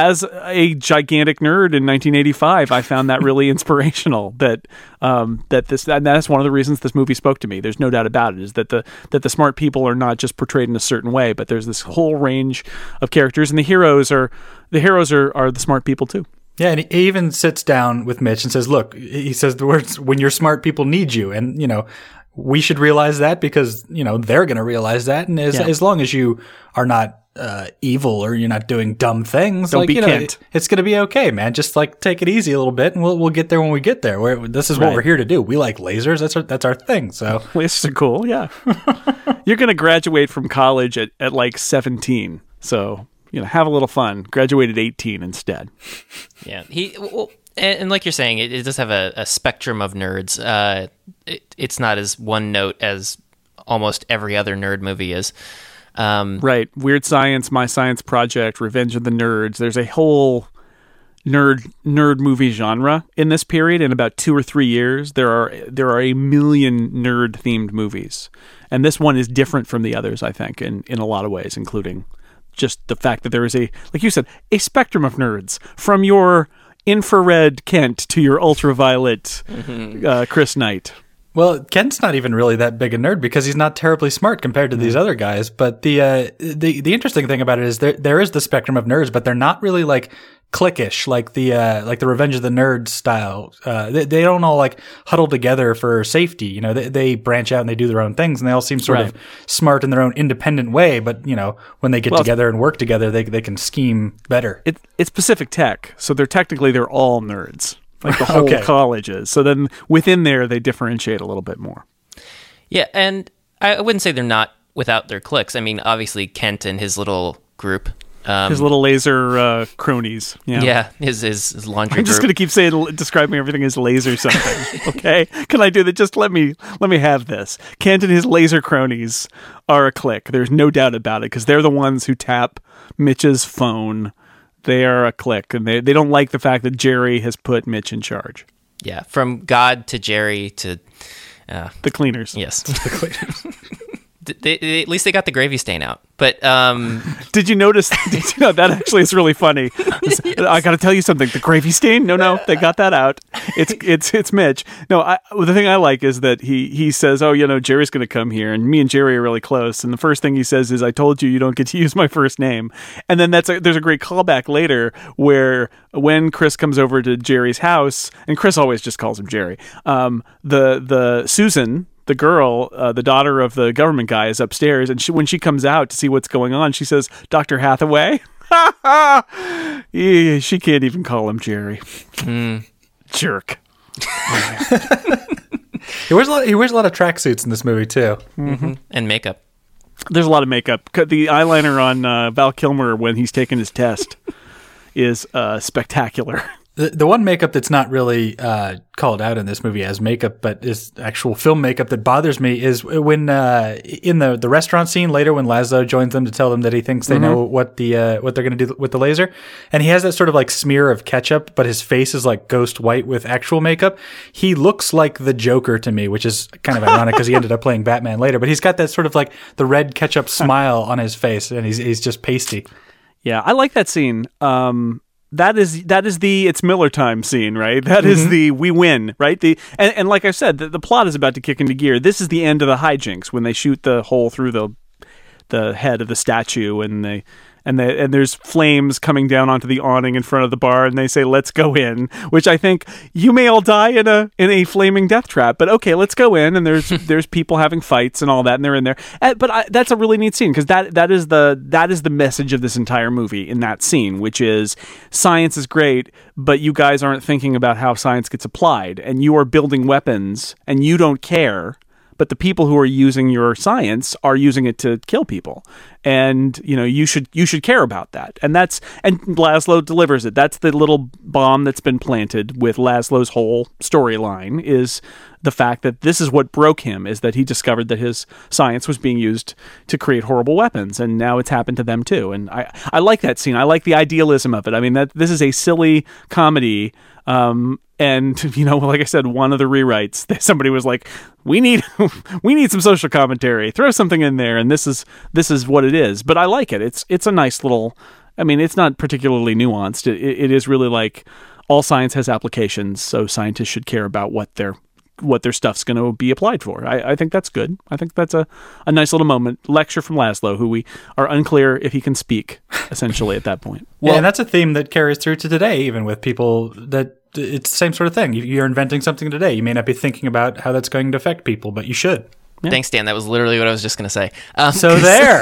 a gigantic nerd in 1985, I found that really inspirational. That's one of the reasons this movie spoke to me. There's no doubt about it, is that the smart people are not just portrayed in a certain way, but there's this whole range of characters, and the heroes are the smart people too. Yeah, and he even sits down with Mitch and says, look, he says the words, when your smart people need you. And, we should realize that because, they're going to realize that. And as long as you are not evil or you're not doing dumb things, don't be Kent. It's going to be okay, man. Just take it easy a little bit, and we'll get there when we get there. This is what we're here to do. We like lasers. That's our thing. So lasers are cool. Yeah. You're going to graduate from college at 17. So, have a little fun. Graduate at 18 instead. Yeah. And like you're saying, it does have a spectrum of nerds. It's not as one note as almost every other nerd movie is. Right. Weird Science, My Science Project, Revenge of the Nerds. There's a whole nerd movie genre in this period. In about 2 or 3 years, there are a million nerd themed movies, and this one is different from the others, I think, in a lot of ways, including just the fact that there is like you said, a spectrum of nerds, from your infrared Kent to your ultraviolet Chris Knight. Well, Kent's not even really that big a nerd because he's not terribly smart compared to these other guys. But the interesting thing about it is there is the spectrum of nerds, but they're not really cliquish like the Revenge of the Nerds style. They don't all huddle together for safety. They branch out and they do their own things, and they all seem sort of smart in their own independent way. But when they get together and work together, they can scheme better. It's Pacific Tech, so they're all nerds. Like the whole college is. So then within there, they differentiate a little bit more. Yeah, and I wouldn't say they're not without their cliques. I mean, obviously, Kent and his little group, His little laser cronies. Yeah, his laundry I'm just group. going to keep describing everything as laser something. Okay? Can I do that? Just let me have this. Kent and his laser cronies are a clique. There's no doubt about it, because they're the ones who tap Mitch's phone. They are a clique, and they don't like the fact that Jerry has put Mitch in charge. Yeah, from God to Jerry to... the cleaners. Yes. The cleaners. They, at least they got the gravy stain out. But did you notice? That actually is really funny. Yes. I got to tell you something. The gravy stain? No, they got that out. It's Mitch. No, the thing I like is that he says, "Oh, Jerry's going to come here, and me and Jerry are really close." And the first thing he says is, "I told you don't get to use my first name." And then there's a great callback later where when Chris comes over to Jerry's house, and Chris always just calls him Jerry. The Susan, the girl, the daughter of the government guy, is upstairs, and when she comes out to see what's going on, she says, "Dr. Hathaway?" Yeah, she can't even call him Jerry. Jerk. He wears a lot of tracksuits in this movie too, and makeup. There's a lot of makeup. The eyeliner on Val Kilmer when he's taking his test is spectacular. The one makeup that's not really called out in this movie as makeup, but is actual film makeup that bothers me is when in the restaurant scene later when Laszlo joins them to tell them that he thinks they know what they're going to do with the laser, and he has that sort of like smear of ketchup, but his face is like ghost white with actual makeup. He looks like the Joker to me, which is kind of ironic because he ended up playing Batman later. But he's got that sort of like the red ketchup smile on his face, and he's just pasty. Yeah, I like that scene. That is the it's Miller time scene, right? That is the we win, right? And like I said, the plot is about to kick into gear. This is the end of the hijinks when they shoot the hole through the head of the statue, and there's flames coming down onto the awning in front of the bar, and they say, "Let's go in," which I think you may all die in a flaming death trap, but okay, let's go in. And there's people having fights and all that, and they're in there. But that's a really neat scene, because that is the message of this entire movie in that scene, which is science is great, but you guys aren't thinking about how science gets applied, and you are building weapons, and you don't care. But the people who are using your science are using it to kill people, and you should care about that. And Laszlo delivers it. That's the little bomb that's been planted with Laszlo's whole storyline, is the fact that this is what broke him, is that he discovered that his science was being used to create horrible weapons, and now it's happened to them too. And I like that scene. I like the idealism of it. I mean, this is a silly comedy. And like I said, one of the rewrites, somebody was like, "We need some social commentary. Throw something in there." And this is what it is. But I like it. It's a nice little. I mean, it's not particularly nuanced. It is really like all science has applications, so scientists should care about what their stuff's going to be applied for. I think that's good. I think that's a nice little moment. Lecture from Laszlo, who we are unclear if he can speak, essentially, at that point. Well, and that's a theme that carries through to today, even with people that it's the same sort of thing. You're inventing something today. You may not be thinking about how that's going to affect people, but you should. Yeah. Thanks, Dan. That was literally what I was just going to say. So there.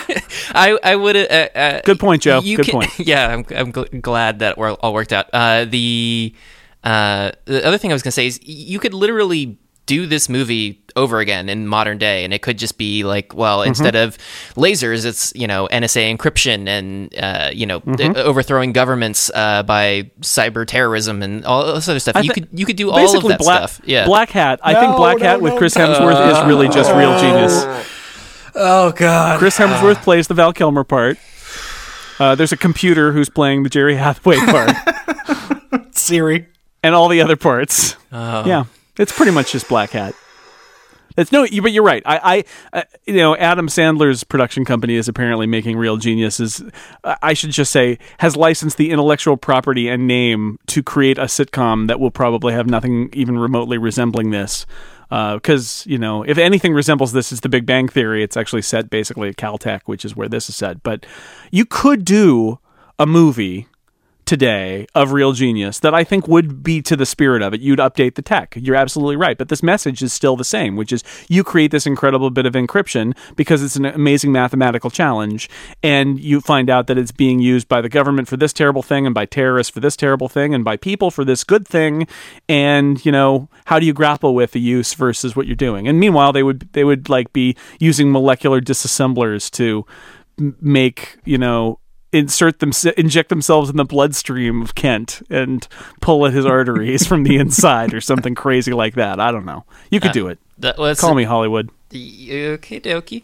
I would... good point, Joe. Good point. Yeah, I'm glad that all worked out. The other thing I was going to say is you could literally do this movie over again in modern day, and it could just be like, well, instead of lasers, it's NSA encryption and overthrowing governments by cyber terrorism and all this other stuff. You could do all of that stuff. Yeah, Black Hat. I think Black Hat with Chris Hemsworth is really just real genius. Oh God, Chris Hemsworth plays the Val Kilmer part. There's a computer who's playing the Jerry Hathaway part. Siri. And all the other parts. Yeah, it's pretty much just Black Hat. But you're right. Adam Sandler's production company is apparently making Real Geniuses. I should just say has licensed the intellectual property and name to create a sitcom that will probably have nothing even remotely resembling this. Because if anything resembles this, is The Big Bang Theory. It's actually set basically at Caltech, which is where this is set. But you could do a movie today of Real Genius that I think would be to the spirit of it. You'd update the tech. You're absolutely right. But this message is still the same, which is you create this incredible bit of encryption because it's an amazing mathematical challenge, and you find out that it's being used by the government for this terrible thing, and by terrorists for this terrible thing, and by people for this good thing. And how do you grapple with the use versus what you're doing? And meanwhile, they would like be using molecular disassemblers to make inject themselves in the bloodstream of Kent and pull at his arteries from the inside or something crazy like that. I don't know. You could do it. Call me Hollywood. Okay, dokie.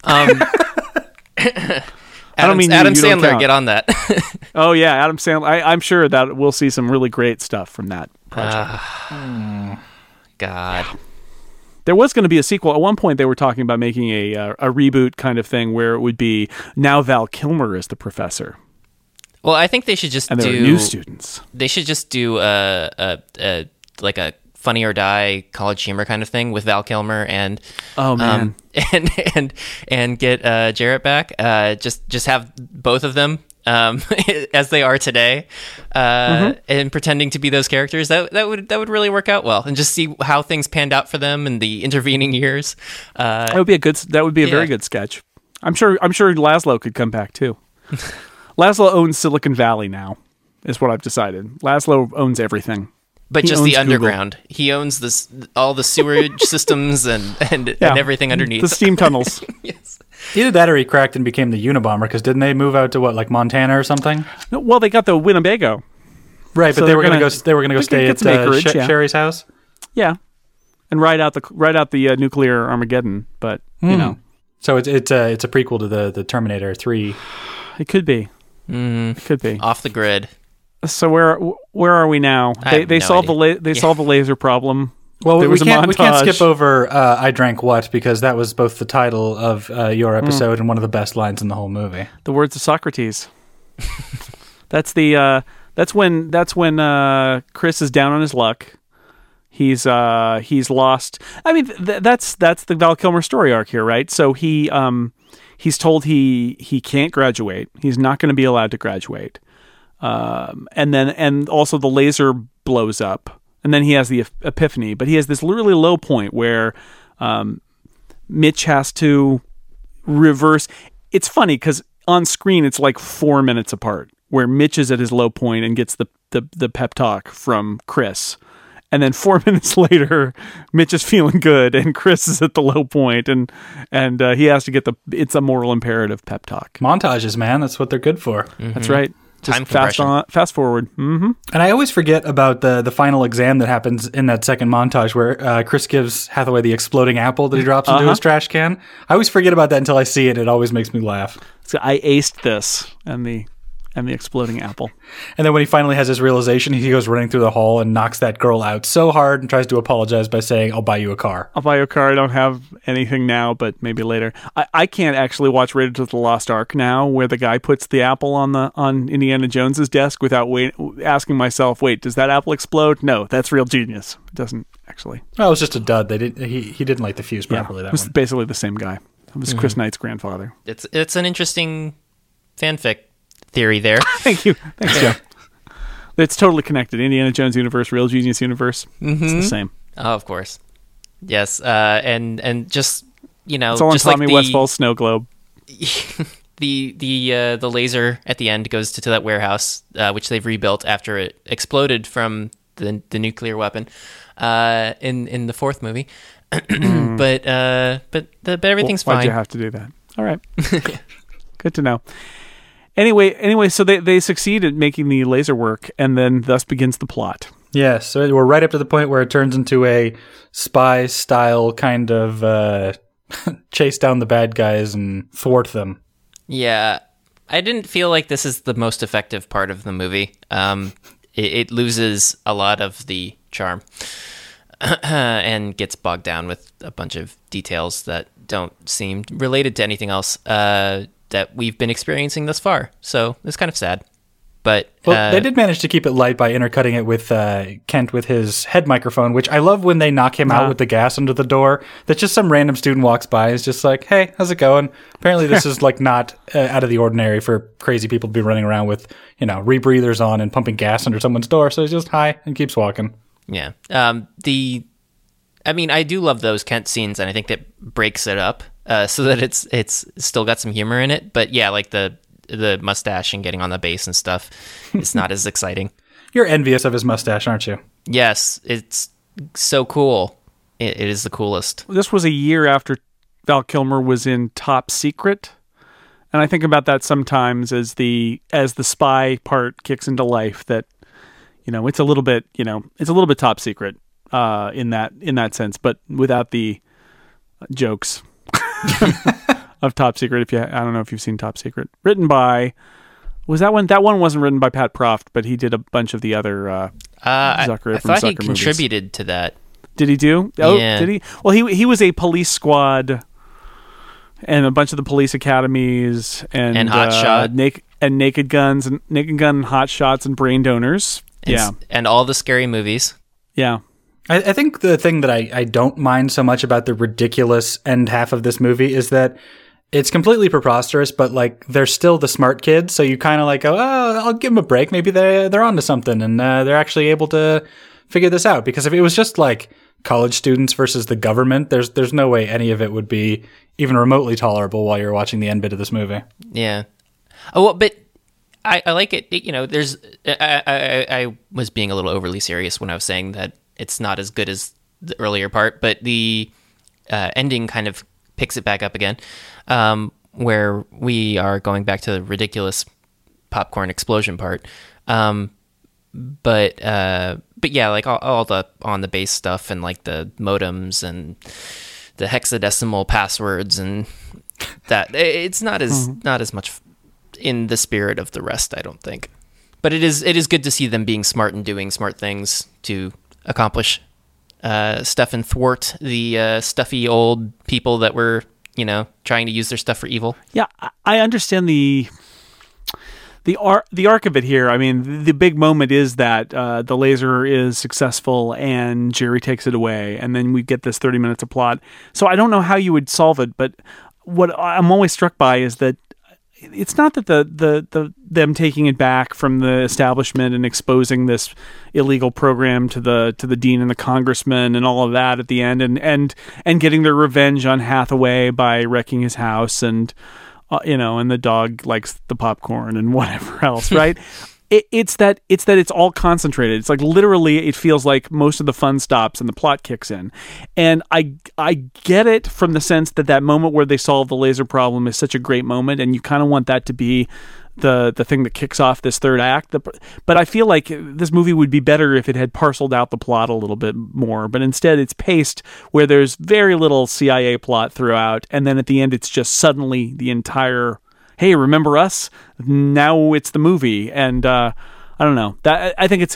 Adam Sandler, get on that. Oh yeah, Adam Sandler. I'm sure that we'll see some really great stuff from that project. God. There was going to be a sequel. At one point, they were talking about making a reboot kind of thing where it would be now Val Kilmer is the professor. Well, I think they should just and there are new students. They should just do like a Funny or Die College Humor kind of thing with Val Kilmer and and get Jarrett back. Just have both of them as they are today, and pretending to be those characters. That would really work out well, and just see how things panned out for them in the intervening years. That would be a very good sketch. I'm sure Laszlo could come back too. Laszlo owns Silicon Valley now, is what I've decided. Laszlo owns everything. But just the underground. Google. He owns all the sewerage systems and everything underneath. The steam tunnels. Yes. Either that or he cracked and became the Unabomber, because didn't they move out to like Montana or something? No, well, they got the Winnebago. Right, but so they were going to go stay at Sherry's house. Yeah. And ride out the nuclear Armageddon, but you know. So it's a prequel to the Terminator 3. It could be. It could be. Off the grid. So where are we now? They solved the laser problem. Well, we can't skip over I Drank What, because that was both the title of your episode and one of the best lines in the whole movie. The words of Socrates. That's when Chris is down on his luck. He's lost. I mean, that's the Val Kilmer story arc here, right? So he's told he can't graduate. He's not going to be allowed to graduate. And also the laser blows up, and then he has the epiphany. But he has this really low point where Mitch has to reverse. It's funny because on screen it's like 4 minutes apart, where Mitch is at his low point and gets the pep talk from Chris. And then 4 minutes later, Mitch is feeling good, and Chris is at the low point, and he has to get it's a moral imperative pep talk. Montages, man, that's what they're good for. Mm-hmm. That's right. Time fast forward. Mm-hmm. And I always forget about the final exam that happens in that second montage where Chris gives Hathaway the exploding apple that he drops into his trash can. I always forget about that until I see it. It always makes me laugh. So I aced this, and the exploding apple. And then when he finally has his realization, he goes running through the hall and knocks that girl out so hard and tries to apologize by saying, "I'll buy you a car." I'll buy you a car. I don't have anything now, but maybe later. I can't actually watch Raiders of the Lost Ark now, where the guy puts the apple on Indiana Jones's desk without asking myself, wait, does that apple explode? No, that's real genius. It doesn't actually. Well, it was just a dud. He didn't light the fuse properly. It was basically the same guy. It was Chris Knight's grandfather. It's an interesting fanfic theory there. Thank you. Thanks, Joe. It's totally connected. Indiana Jones universe, Real Genius universe. Mm-hmm. It's the same. Oh, of course. Yes. And just, it's all just on Tommy like Westfall's snow globe. The laser at the end goes to that warehouse, which they've rebuilt after it exploded from the nuclear weapon in the fourth movie. But everything's fine. Why'd you have to do that? All right. Good to know. Anyway, so they succeed at making the laser work, and then thus begins the plot. Yeah, so we're right up to the point where it turns into a spy-style kind of chase down the bad guys and thwart them. Yeah, I didn't feel like this is the most effective part of the movie. It loses a lot of the charm and gets bogged down with a bunch of details that don't seem related to anything else that we've been experiencing thus far. So it's kind of sad. But they did manage to keep it light by intercutting it with Kent with his head microphone, which I love when they knock him out with the gas under the door. That just some random student walks by and is just like, "Hey, how's it going?" Apparently this is like not out of the ordinary for crazy people to be running around with, rebreathers on and pumping gas under someone's door. So he's just hi and keeps walking. Yeah. I do love those Kent scenes, and I think that breaks it up so that it's still got some humor in it. But yeah, like the mustache and getting on the bass and stuff, it's not as exciting. You're envious of his mustache, aren't you? Yes, it's so cool. It is the coolest. This was a year after Val Kilmer was in Top Secret, And I think about that sometimes as the spy part kicks into life, that, it's a little bit, top secret in that sense, but without the jokes of Top Secret. I don't know if you've seen Top Secret. Written by, was that one? That one wasn't written by Pat Proft, but he did a bunch of the other Zucker. I thought he contributed to that. Did he do? Oh, yeah. Did he? Well, he was a Police Squad and a bunch of the Police Academies and Hot Shot Naked Gun, Hot Shots, and Brain Donors. And all the scary movies. Yeah. I think the thing that I don't mind so much about the ridiculous end half of this movie is that it's completely preposterous, but like they're still the smart kids, so you kind of like go, oh, I'll give them a break. Maybe they're onto something, and they're actually able to figure this out. Because if it was just like college students versus the government, there's no way any of it would be even remotely tolerable while you're watching the end bit of this movie. Yeah. Oh, well, but I like it. There's I was being a little overly serious when I was saying that it's not as good as the earlier part, but the ending kind of picks it back up again, where we are going back to the ridiculous popcorn explosion part. But yeah, like all the on the base stuff and like the modems and the hexadecimal passwords and that, it's not as much in the spirit of the rest, I don't think. But it is good to see them being smart and doing smart things to accomplish stuff and thwart the stuffy old people that were, trying to use their stuff for evil. Yeah, I understand the arc of it here. I mean, the big moment is that the laser is successful and Jerry takes it away, and then we get this 30 minutes of plot. So I don't know how you would solve it, but what I'm always struck by is that it's not that the them taking it back from the establishment and exposing this illegal program to the dean and the congressman and all of that at the end, and getting their revenge on Hathaway by wrecking his house, and and the dog likes the popcorn and whatever else, right? It's that it's all concentrated. It's like literally it feels like most of the fun stops and the plot kicks in. And I get it from the sense that moment where they solve the laser problem is such a great moment, and you kind of want that to be the thing that kicks off this third act. But I feel like this movie would be better if it had parceled out the plot a little bit more. But instead it's paced where there's very little CIA plot throughout, and then at the end it's just suddenly the entire, hey, remember us? Now it's the movie. And I don't know. I think it's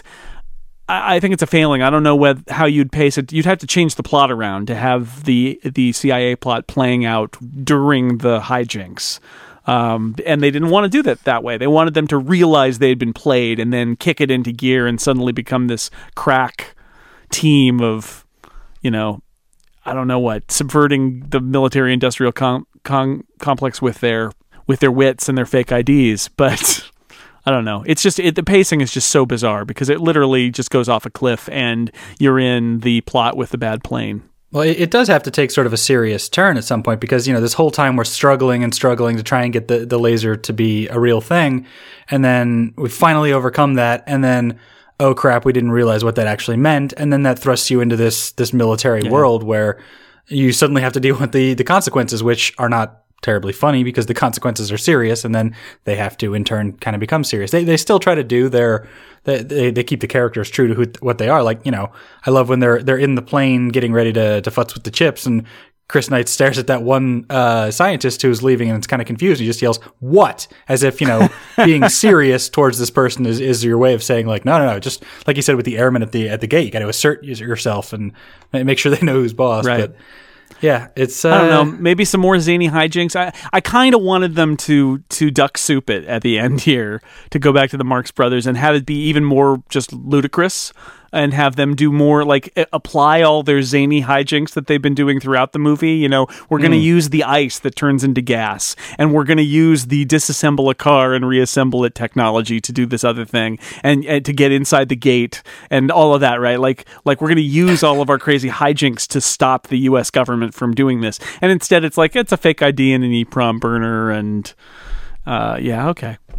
a failing. I don't know how you'd pace it. You'd have to change the plot around to have the CIA plot playing out during the hijinks. And they didn't want to do that way. They wanted them to realize they'd been played and then kick it into gear and suddenly become this crack team of, I don't know what, subverting the military-industrial complex with their wits and their fake IDs. But I don't know. It's just the pacing is just so bizarre because it literally just goes off a cliff and you're in the plot with the bad plane. Well, it does have to take sort of a serious turn at some point because, this whole time we're struggling to try and get the laser to be a real thing. And then we finally overcome that. And then, oh crap, we didn't realize what that actually meant. And then that thrusts you into this military world where you suddenly have to deal with the consequences, which are not terribly funny because the consequences are serious, and then they have to in turn kind of become serious. They still try to do they keep the characters true to what they are. Like, I love when they're in the plane getting ready to futz with the chips, and Chris Knight stares at that one scientist who's leaving and it's kind of confused. He just yells, "What?" As if, being serious towards this person is your way of saying like, no, just like you said with the airmen at the gate, you got to assert yourself and make sure they know who's boss. Right. But yeah, it's I don't know, maybe some more zany hijinks. I kind of wanted them to duck soup it at the end here, to go back to the Marx Brothers and have it be even more just ludicrous, and have them do more, like, apply all their zany hijinks that they've been doing throughout the movie. We're going to use the ice that turns into gas, and we're going to use the disassemble a car and reassemble it technology to do this other thing, and to get inside the gate, and all of that, right? Like we're going to use all of our crazy hijinks to stop the U.S. government from doing this. And instead it's like, it's a fake ID and an EEPROM burner, and yeah, okay.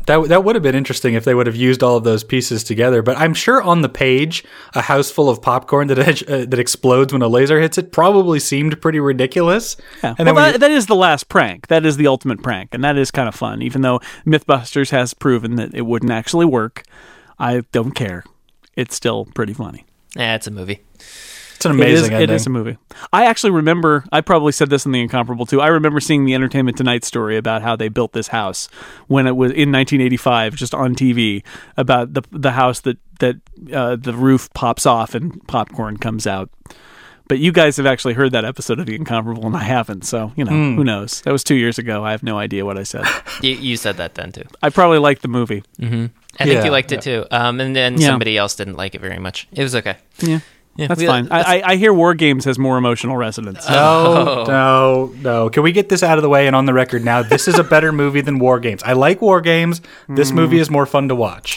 That would have been interesting if they would have used all of those pieces together. But I'm sure on the page, a house full of popcorn that explodes when a laser hits it probably seemed pretty ridiculous. Yeah. And then that is the last prank. That is the ultimate prank, and that is kind of fun. Even though MythBusters has proven that it wouldn't actually work, I don't care. It's still pretty funny. Yeah, it's a movie. It's an amazing ending. It is a movie. I actually remember, I probably said this in The Incomparable too, I remember seeing the Entertainment Tonight story about how they built this house when it was in 1985, just on TV, about the house that the roof pops off and popcorn comes out. But you guys have actually heard that episode of The Incomparable, and I haven't, so, who knows? That was 2 years ago. I have no idea what I said. You said that then, too. I probably liked the movie. Mm-hmm. I think you liked it, too. And then somebody else didn't like it very much. It was okay. Yeah. That's fine. I hear War Games has more emotional resonance. No. Can we get this out of the way and on the record now? This is a better movie than War Games. I like War Games. This movie is more fun to watch.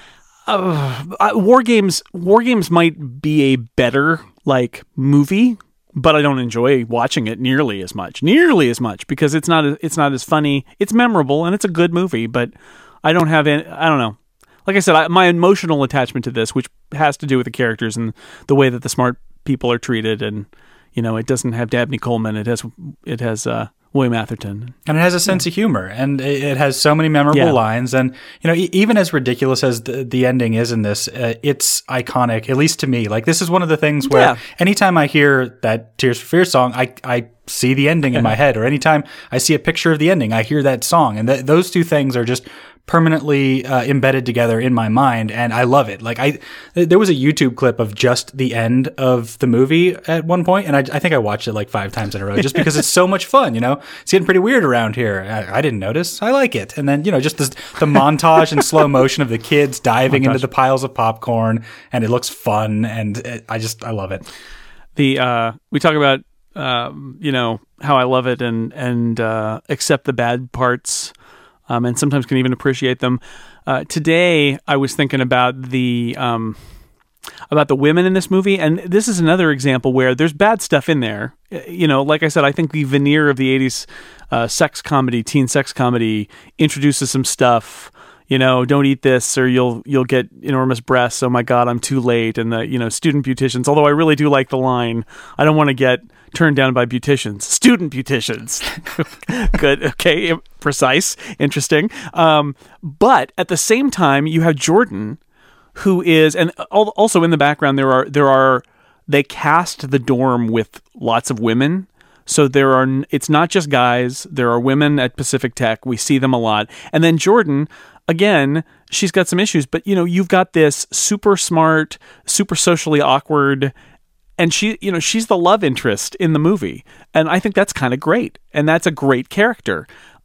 War Games might be a better movie, but I don't enjoy watching it nearly as much because it's not as funny. It's memorable and it's a good movie, but I don't know. Like I said, my emotional attachment to this, which has to do with the characters and the way that the smart people are treated, and it doesn't have Dabney Coleman. It has William Atherton, and it has a sense of humor, and it has so many memorable lines. And even as ridiculous as the ending is in this, it's iconic, at least to me. Like, this is one of the things where anytime I hear that Tears for Fears song, I see the ending in my head, or anytime I see a picture of the ending, I hear that song, and those two things are just permanently embedded together in my mind, and I love it. Like, there was a YouTube clip of just the end of the movie at one point, and I think I watched it like 5 times in a row just because it's so much fun. It's getting pretty weird around here. I didn't notice. I like it. And then just the montage in slow motion of the kids diving into the piles of popcorn, and it looks fun, and I love it. We talk about how I love it and accept the bad parts. And sometimes can even appreciate them. Today, I was thinking about the women in this movie, and this is another example where there's bad stuff in there. Like I said, I think the veneer of the 80s teen sex comedy introduces some stuff. Don't eat this or you'll get enormous breasts. Oh my God, I'm too late. And the student beauticians. Although I really do like the line, I don't want to get turned down by beauticians. Student beauticians. Good. Okay. Precise. Interesting. But at the same time, you have Jordan, who is, and also in the background they cast the dorm with lots of women. So it's not just guys. There are women at Pacific Tech. We see them a lot. And then Jordan, again, she's got some issues, but you've got this super smart, super socially awkward, and she's the love interest in the movie. And I think that's kind of great. And that's a great character.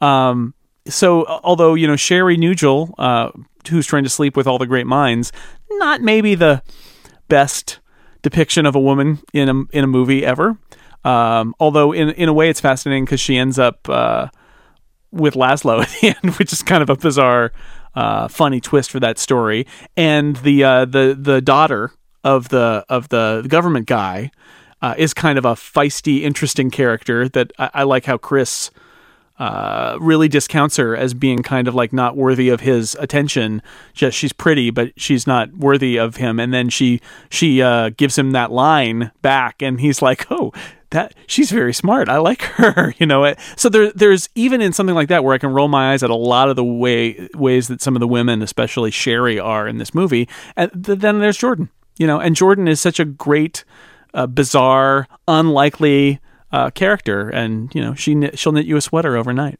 So although, Sherry Nugel, who's trying to sleep with all the great minds, not maybe the best depiction of a woman in a movie ever. Although in a way it's fascinating because she ends up with Laszlo at the end, which is kind of a bizarre, funny twist for that story. And the daughter of the government guy is kind of a feisty, interesting character that I like how Chris really discounts her as being kind of like not worthy of his attention. Just she's pretty, but she's not worthy of him. And then she gives him that line back, and he's like, "Oh, that she's very smart. I like her." So there's even in something like that where I can roll my eyes at a lot of the ways that some of the women, especially Sherry, are in this movie. And then there's Jordan. And Jordan is such a great, bizarre, unlikely character, and she'll knit you a sweater overnight.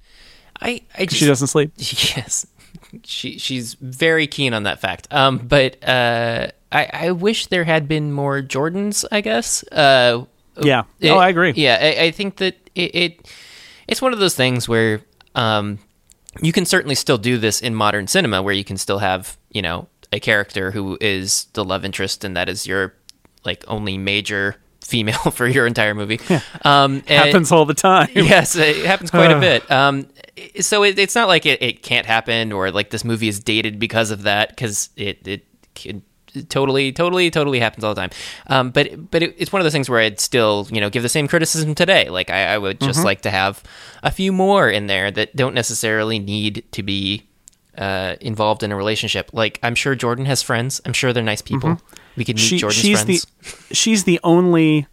She doesn't sleep. Yes, she's very keen on that fact. But I wish there had been more Jordans, I guess. Yeah. I agree. Yeah, I think that it's one of those things where you can certainly still do this in modern cinema, where you can still have a character who is the love interest, and that is your only major female for your entire movie. Yeah. Happens all the time. Yes, it happens quite a bit. So it's not like it can't happen, or like this movie is dated because of that, because it can totally happens all the time. But it's one of those things where I'd still give the same criticism today. Like I would just like to have a few more in there that don't necessarily need to be involved in a relationship. Like, I'm sure Jordan has friends. I'm sure they're nice people. We could meet Jordan's friends. She's the only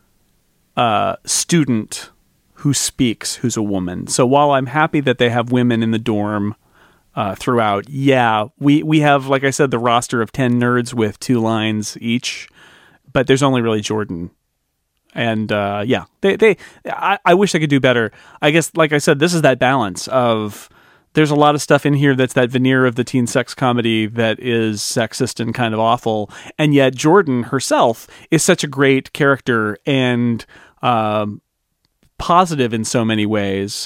student who speaks who's a woman. So while I'm happy that they have women in the dorm throughout, we have, like I said, the roster of 10 nerds with 2 lines each, but there's only really Jordan. And I wish they could do better. I guess, like I said, this is that balance of there's a lot of stuff in here that's that veneer of the teen sex comedy that is sexist and kind of awful, and yet Jordan herself is such a great character and positive in so many ways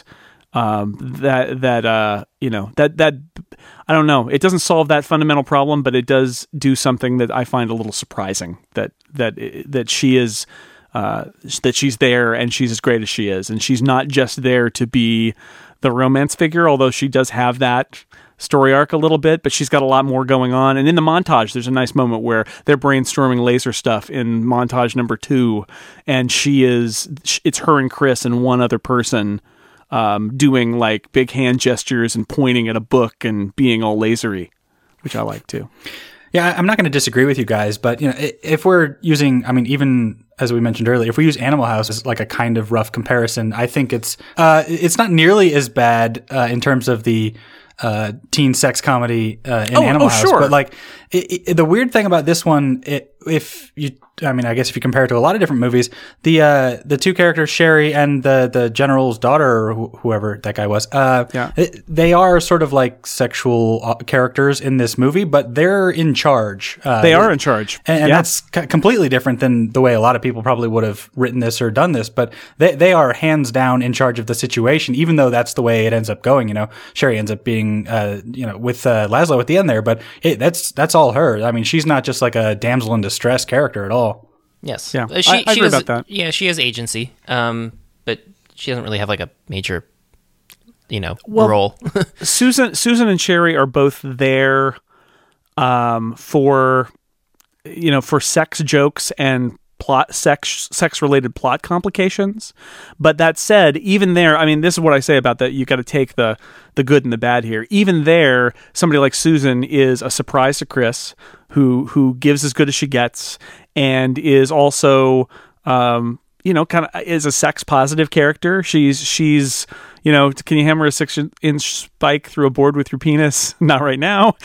that I don't know. It doesn't solve that fundamental problem, but it does do something that I find a little surprising. That she is. That she's there and she's as great as she is, and she's not just there to be the romance figure, although she does have that story arc a little bit, but she's got a lot more going on. And in the montage, there's a nice moment where they're brainstorming laser stuff in montage number 2, and it's her and Chris and one other person doing like big hand gestures and pointing at a book and being all lasery, which I like too. Yeah, I'm not going to disagree with you guys, but if we're using, even as we mentioned earlier, if we use Animal House as like a kind of rough comparison, I think it's not nearly as bad in terms of the teen sex comedy in Animal House. Sure. But like the weird thing about this one, if you compare it to a lot of different movies, the 2 characters, Sherry and the general's daughter, or whoever that guy was, they are sort of like sexual characters in this movie, but they're in charge. They are in charge. And that's completely different than the way a lot of people probably would have written this or done this, but they are hands down in charge of the situation, even though that's the way it ends up going. Sherry ends up being, with Laszlo at the end there, but that's all her. I mean, she's not just like a damsel in distress character at all. Yes. Yeah. I agree about that. Yeah, she has agency, but she doesn't really have like a major, role. Susan and Sherry are both there for sex jokes and sex related plot complications. But that said, even there, this is what I say about that. You got to take the good and the bad here. Even there, somebody like Susan is a surprise to Chris, who gives as good as she gets, and is also kind of is a sex positive character. She's can you hammer a 6-inch spike through a board with your penis? Not right now.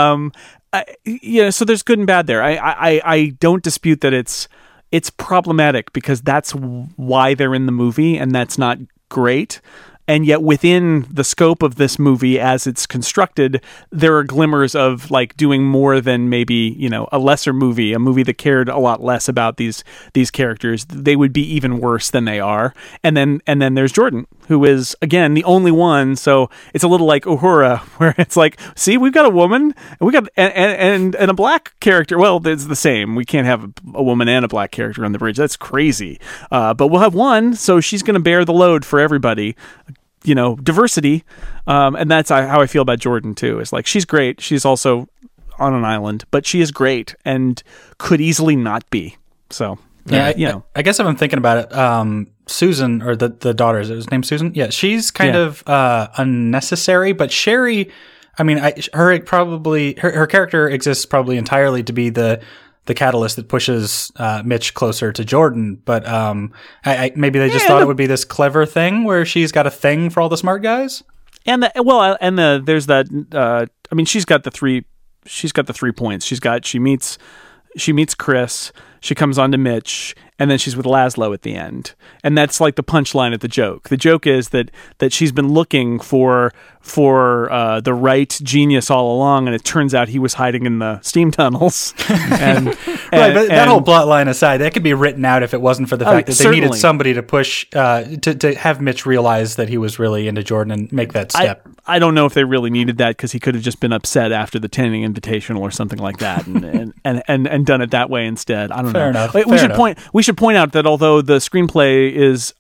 So there's good and bad there. I don't dispute that it's problematic because that's why they're in the movie, and that's not great. And yet within the scope of this movie as it's constructed, there are glimmers of like doing more than maybe, a lesser movie, a movie that cared a lot less about these characters. They would be even worse than they are. And then there's Jordan, who is again the only one. So it's a little like Uhura, where it's like, see, we've got a woman and we got and a black character. Well, it's the same. We can't have a woman and a black character on the bridge. That's crazy. But we'll have one, so she's going to bear the load for everybody. Diversity. And that's how I feel about Jordan too. It's like, she's great. She's also on an island, but she is great and could easily not be. So, I guess if I'm thinking about it, Susan, or the daughter, is his name Susan? Yeah. She's kind of unnecessary, but Sherry, her character exists probably entirely to be the catalyst that pushes Mitch closer to Jordan, but maybe they just thought it would be this clever thing where she's got a thing for all the smart guys. And there's that. She's got the 3. She's got the 3 points. She meets Chris. She comes on to Mitch, and then she's with Laszlo at the end. And that's like the punchline of the joke. The joke is that she's been looking for the right genius all along, and it turns out he was hiding in the steam tunnels. That whole plot line aside, that could be written out if it wasn't for the fact that they needed somebody to push to have Mitch realize that he was really into Jordan and make that step. I don't know if they really needed that, because he could have just been upset after the Tanning Invitational or something like that, and done it that way instead. I don't know. Fair enough. We should point out that although the screenplay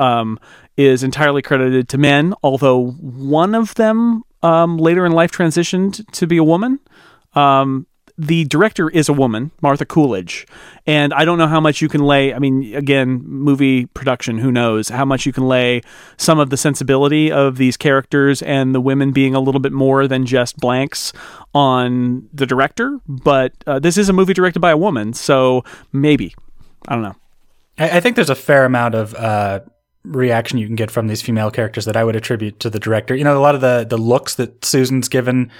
is entirely credited to men, although one of them later in life transitioned to be a woman, the director is a woman, Martha Coolidge, and I don't know how much you can lay. I mean, again, movie production, who knows how much you can lay some of the sensibility of these characters and the women being a little bit more than just blanks on the director. But this is a movie directed by a woman, so maybe, I don't know. I think there's a fair amount of reaction you can get from these female characters that I would attribute to the director. You know, a lot of the looks that Susan's given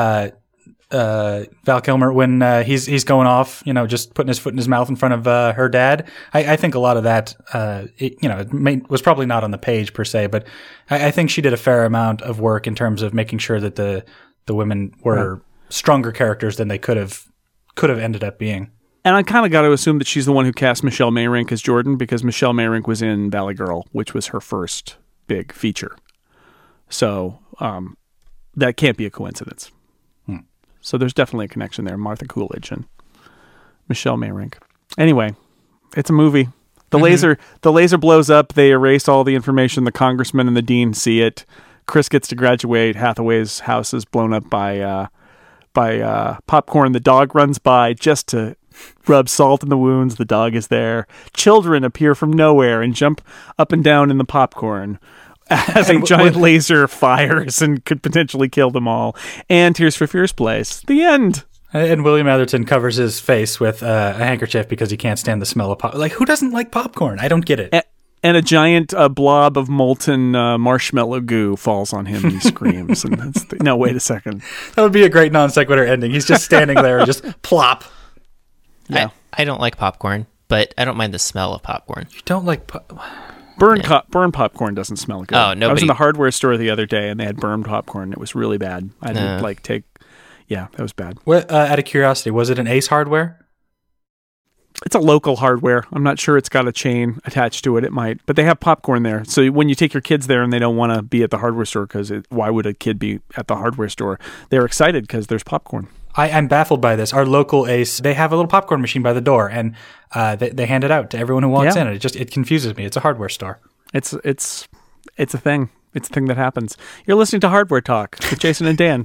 Val Kilmer when he's going off, you know, just putting his foot in his mouth in front of her dad. I think a lot of that, was probably not on the page per se, but I think she did a fair amount of work in terms of making sure that the women were stronger characters than they could have ended up being. And I kind of got to assume that she's the one who cast Michelle Mayrink as Jordan, because Michelle Mayrink was in Valley Girl, which was her first big feature. So that can't be a coincidence. So there's definitely a connection there, Martha Coolidge and Michelle Mayrink. Anyway, it's a movie. The laser blows up. They erase all the information. The congressman and the dean see it. Chris gets to graduate. Hathaway's house is blown up by popcorn. The dog runs by just to rub salt in the wounds. The dog is there. Children appear from nowhere and jump up and down in the popcorn as a giant laser fires and could potentially kill them all. And Tears for Fears plays. The end. And William Atherton covers his face with a handkerchief because he can't stand the smell of popcorn. Like, who doesn't like popcorn? I don't get it. And a giant blob of molten marshmallow goo falls on him and he screams. And no, wait a second. That would be a great non sequitur ending. He's just standing there and just plop. Yeah. I don't like popcorn, but I don't mind the smell of popcorn. You don't like Burn popcorn doesn't smell good. Oh, nobody. I was in the hardware store the other day and they had burned popcorn. It was really bad. I didn't that was bad. What, out of curiosity, was it an Ace Hardware? It's a local hardware. I'm not sure it's got a chain attached to it. It might, but they have popcorn there. So when you take your kids there and they don't want to be at the hardware store, because why would a kid be at the hardware store? They're excited because there's popcorn. I'm baffled by this. Our local Ace, they have a little popcorn machine by the door, and they hand it out to everyone who walks in. It confuses me. It's a hardware store. It's a thing. It's a thing that happens. You're listening to Hardware Talk with Jason and Dan.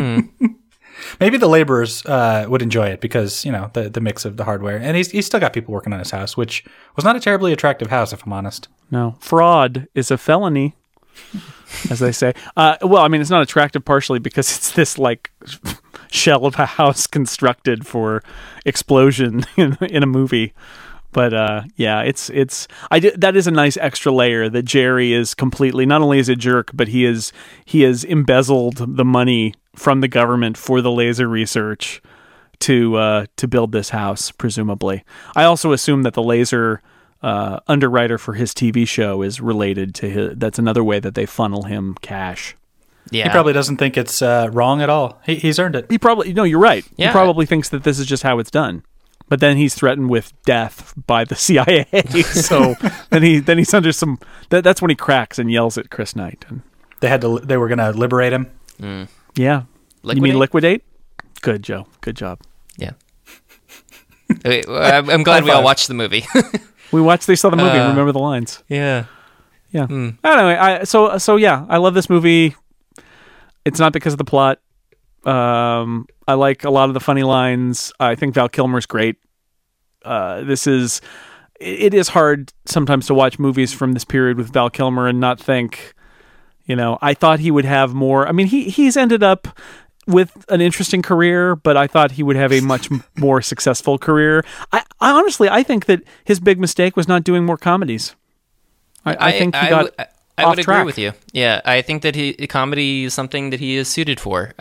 Maybe the laborers would enjoy it because, you know, the mix of the hardware. And he's still got people working on his house, which was not a terribly attractive house, if I'm honest. No. Fraud is a felony, as they say. Well, I mean, it's not attractive partially because it's this, like, shell of a house constructed for explosion in a movie. But that is a nice extra layer that Jerry is completely, not only is a jerk, but he has embezzled the money from the government for the laser research to build this house, presumably. I also assume that the laser underwriter for his TV show is related to his. That's another way that they funnel him cash. Yeah. He probably doesn't think it's wrong at all. He's earned it. You're right. Yeah. He probably thinks that this is just how it's done. But then he's threatened with death by the CIA. So then he's under some. That's when he cracks and yells at Chris Knight. And they were going to liberate him. Yeah. Liquidate? You mean liquidate? Good, Joe. Good job. Yeah. Okay, I'm glad we all watched the movie. They saw the movie and remember the lines. Yeah. Yeah. Anyway, I love this movie. It's not because of the plot. I like a lot of the funny lines. I think Val Kilmer's great. It is hard sometimes to watch movies from this period with Val Kilmer and not think, I thought he would have more. I mean, he's ended up with an interesting career, but I thought he would have a much more successful career. I honestly think that his big mistake was not doing more comedies. I think he got I off would track. agree with you. Yeah, I think that comedy is something that he is suited for.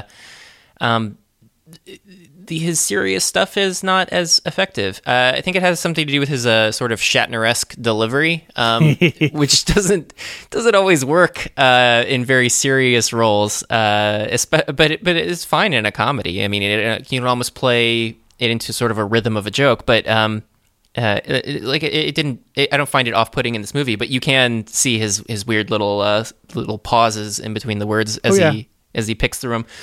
His serious stuff is not as effective. I think it has something to do with his sort of Shatner-esque delivery, which doesn't always work in very serious roles. But it is fine in a comedy. I mean, you can almost play it into sort of a rhythm of a joke, but it didn't. I don't find it off-putting in this movie, but you can see his weird little pauses in between the words as he picks through them.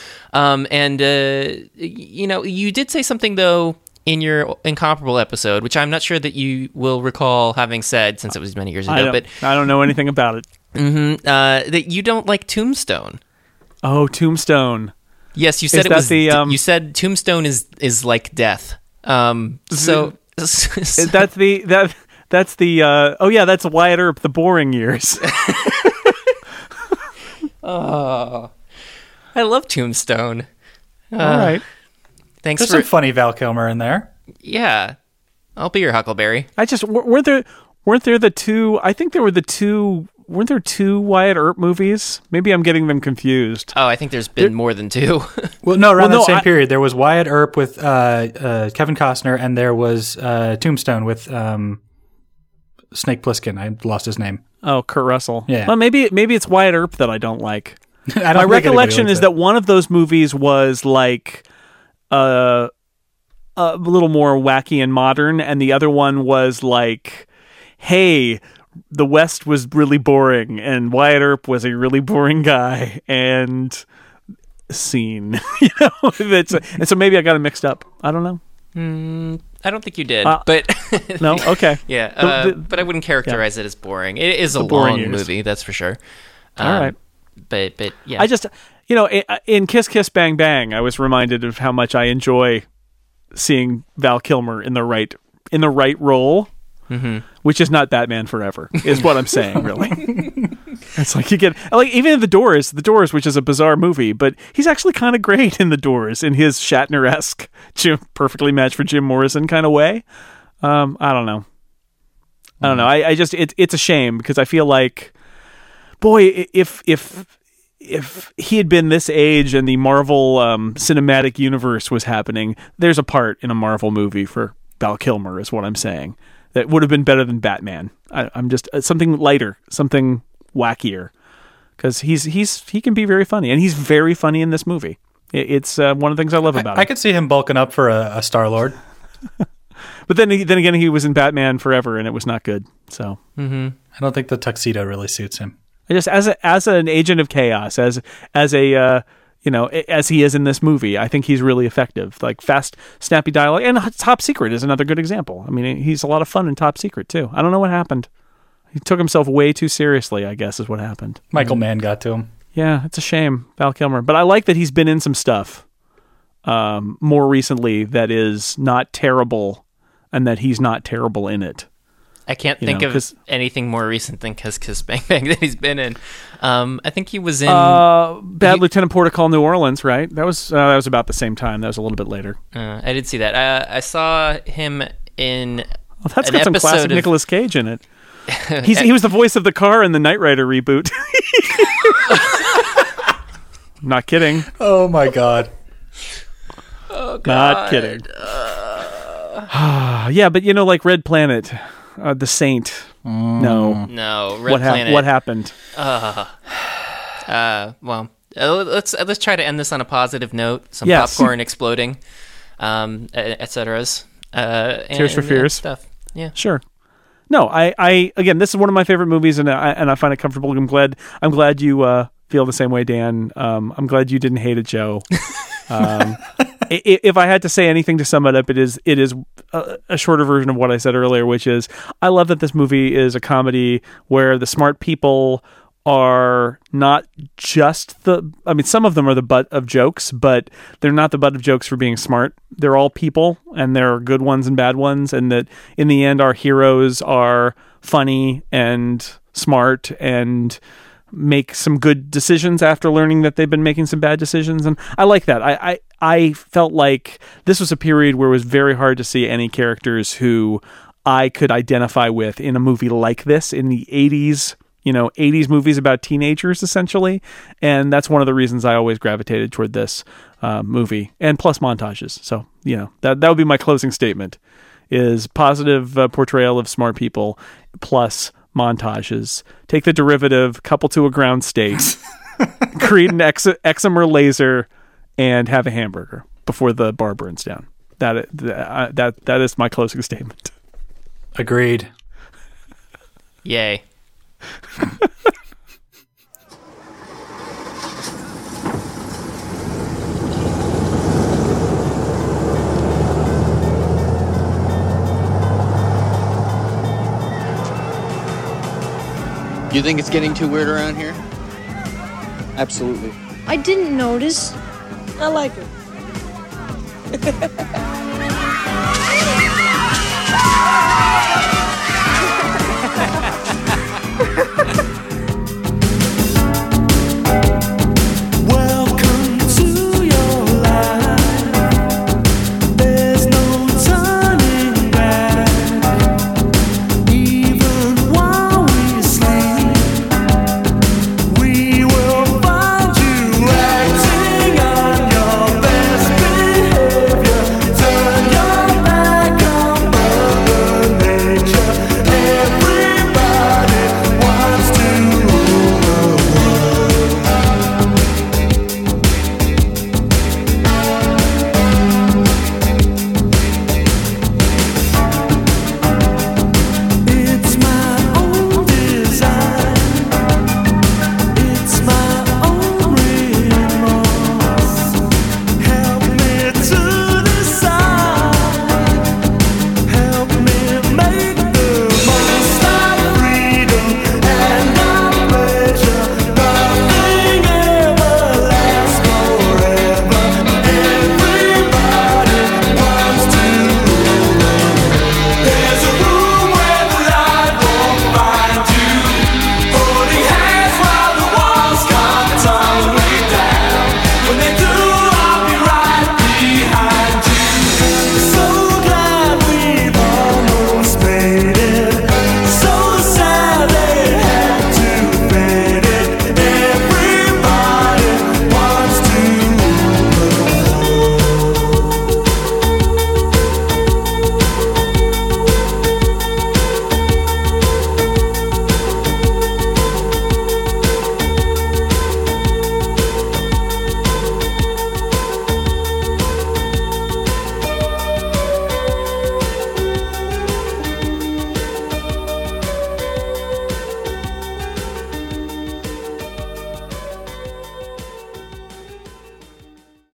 You did say something, though, in your Incomparable episode, which I'm not sure that you will recall having said since it was many years ago. But I don't know anything about it. That you don't like Tombstone. Oh, Tombstone. Yes, you said Is it that was. the, You said Tombstone is like death. So That's the oh yeah, that's Wyatt Earp, the boring years. Oh, I love Tombstone. All right. Thanks There's for some funny Val Kilmer in there. yeah. I'll be your Huckleberry. I just weren't there the two? I think there were the two. Weren't there two Wyatt Earp movies? Maybe I'm getting them confused. Oh, I think there's been more than two. Well, no, around Well, that no, same period, there was Wyatt Earp with Kevin Costner, and there was Tombstone with Snake Plissken. I lost his name. Oh, Kurt Russell. Yeah. Well, maybe it's Wyatt Earp that I don't like. I don't My think recollection anybody is likes that one of those movies was like a little more wacky and modern, and the other one was like, hey, the West was really boring, and Wyatt Earp was a really boring guy, and scene. And so maybe I got it mixed up. I don't know. I don't think you did, but No? Okay. yeah. But I wouldn't characterize it as boring. It is a boring long years. movie, that's for sure. All right. But yeah, I just, in Kiss Kiss Bang Bang, I was reminded of how much I enjoy seeing Val Kilmer in the right role, which is not Batman Forever, is what I'm saying. Really, it's like you get even in The Doors, which is a bizarre movie, but he's actually kind of great in The Doors in his Shatner-esque, perfectly matched for Jim Morrison kind of way. I don't know. I just it's a shame because I feel like, boy, if he had been this age and the Marvel cinematic universe was happening, there's a part in a Marvel movie for Val Kilmer, is what I'm saying. That would have been better than Batman. I'm just something lighter, something wackier, because he can be very funny, and he's very funny in this movie. It's one of the things I love about him. I could see him bulking up for a Star-Lord. But then again, he was in Batman Forever, and it was not good. So I don't think the tuxedo really suits him. I just as an agent of chaos, as a as he is in this movie, I think he's really effective. Like fast, snappy dialogue, and Top Secret is another good example. I mean, he's a lot of fun in Top Secret too. I don't know what happened. He took himself way too seriously, I guess, is what happened. Michael Mann got to him. Yeah, it's a shame, Val Kilmer. But I like that he's been in some stuff more recently that is not terrible, and that he's not terrible in it. I can't think of anything more recent than Kiss Kiss Bang Bang that he's been in. I think he was in Bad Lieutenant Protocol New Orleans, right? That was about the same time. That was a little bit later. I did see that. I saw him in That's an got some episode classic of Nicolas Cage in it. He was the voice of the car in the Knight Rider reboot. Not kidding. Oh my god. Oh God. Not kidding. Yeah, but like Red Planet, The Saint. No, Red Planet. What happened? Well, let's try to end this on a positive note. Some Yes. popcorn exploding, et ceteras. Tears for Fears stuff. Yeah, Sure. No, I again, this is one of my favorite movies, and I find it comfortable. I'm glad you feel the same way, Dan. I'm glad you didn't hate it, Joe. If I had to say anything to sum it up, it is a shorter version of what I said earlier, which is I love that this movie is a comedy where the smart people are not just some of them are the butt of jokes, but they're not the butt of jokes for being smart. They're all people, and there are good ones and bad ones, and that in the end our heroes are funny and smart and make some good decisions after learning that they've been making some bad decisions. And I like that. I felt like this was a period where it was very hard to see any characters who I could identify with in a movie like this in the 80s, 80s movies about teenagers essentially. And that's one of the reasons I always gravitated toward this movie, and plus montages. So, that would be my closing statement, is positive portrayal of smart people plus montages. Take the derivative, couple to a ground state, create an excimer laser, and have a hamburger before the bar burns down. That is my closing statement. Agreed. Yay. You think it's getting too weird around here? Absolutely. I didn't notice. I like it.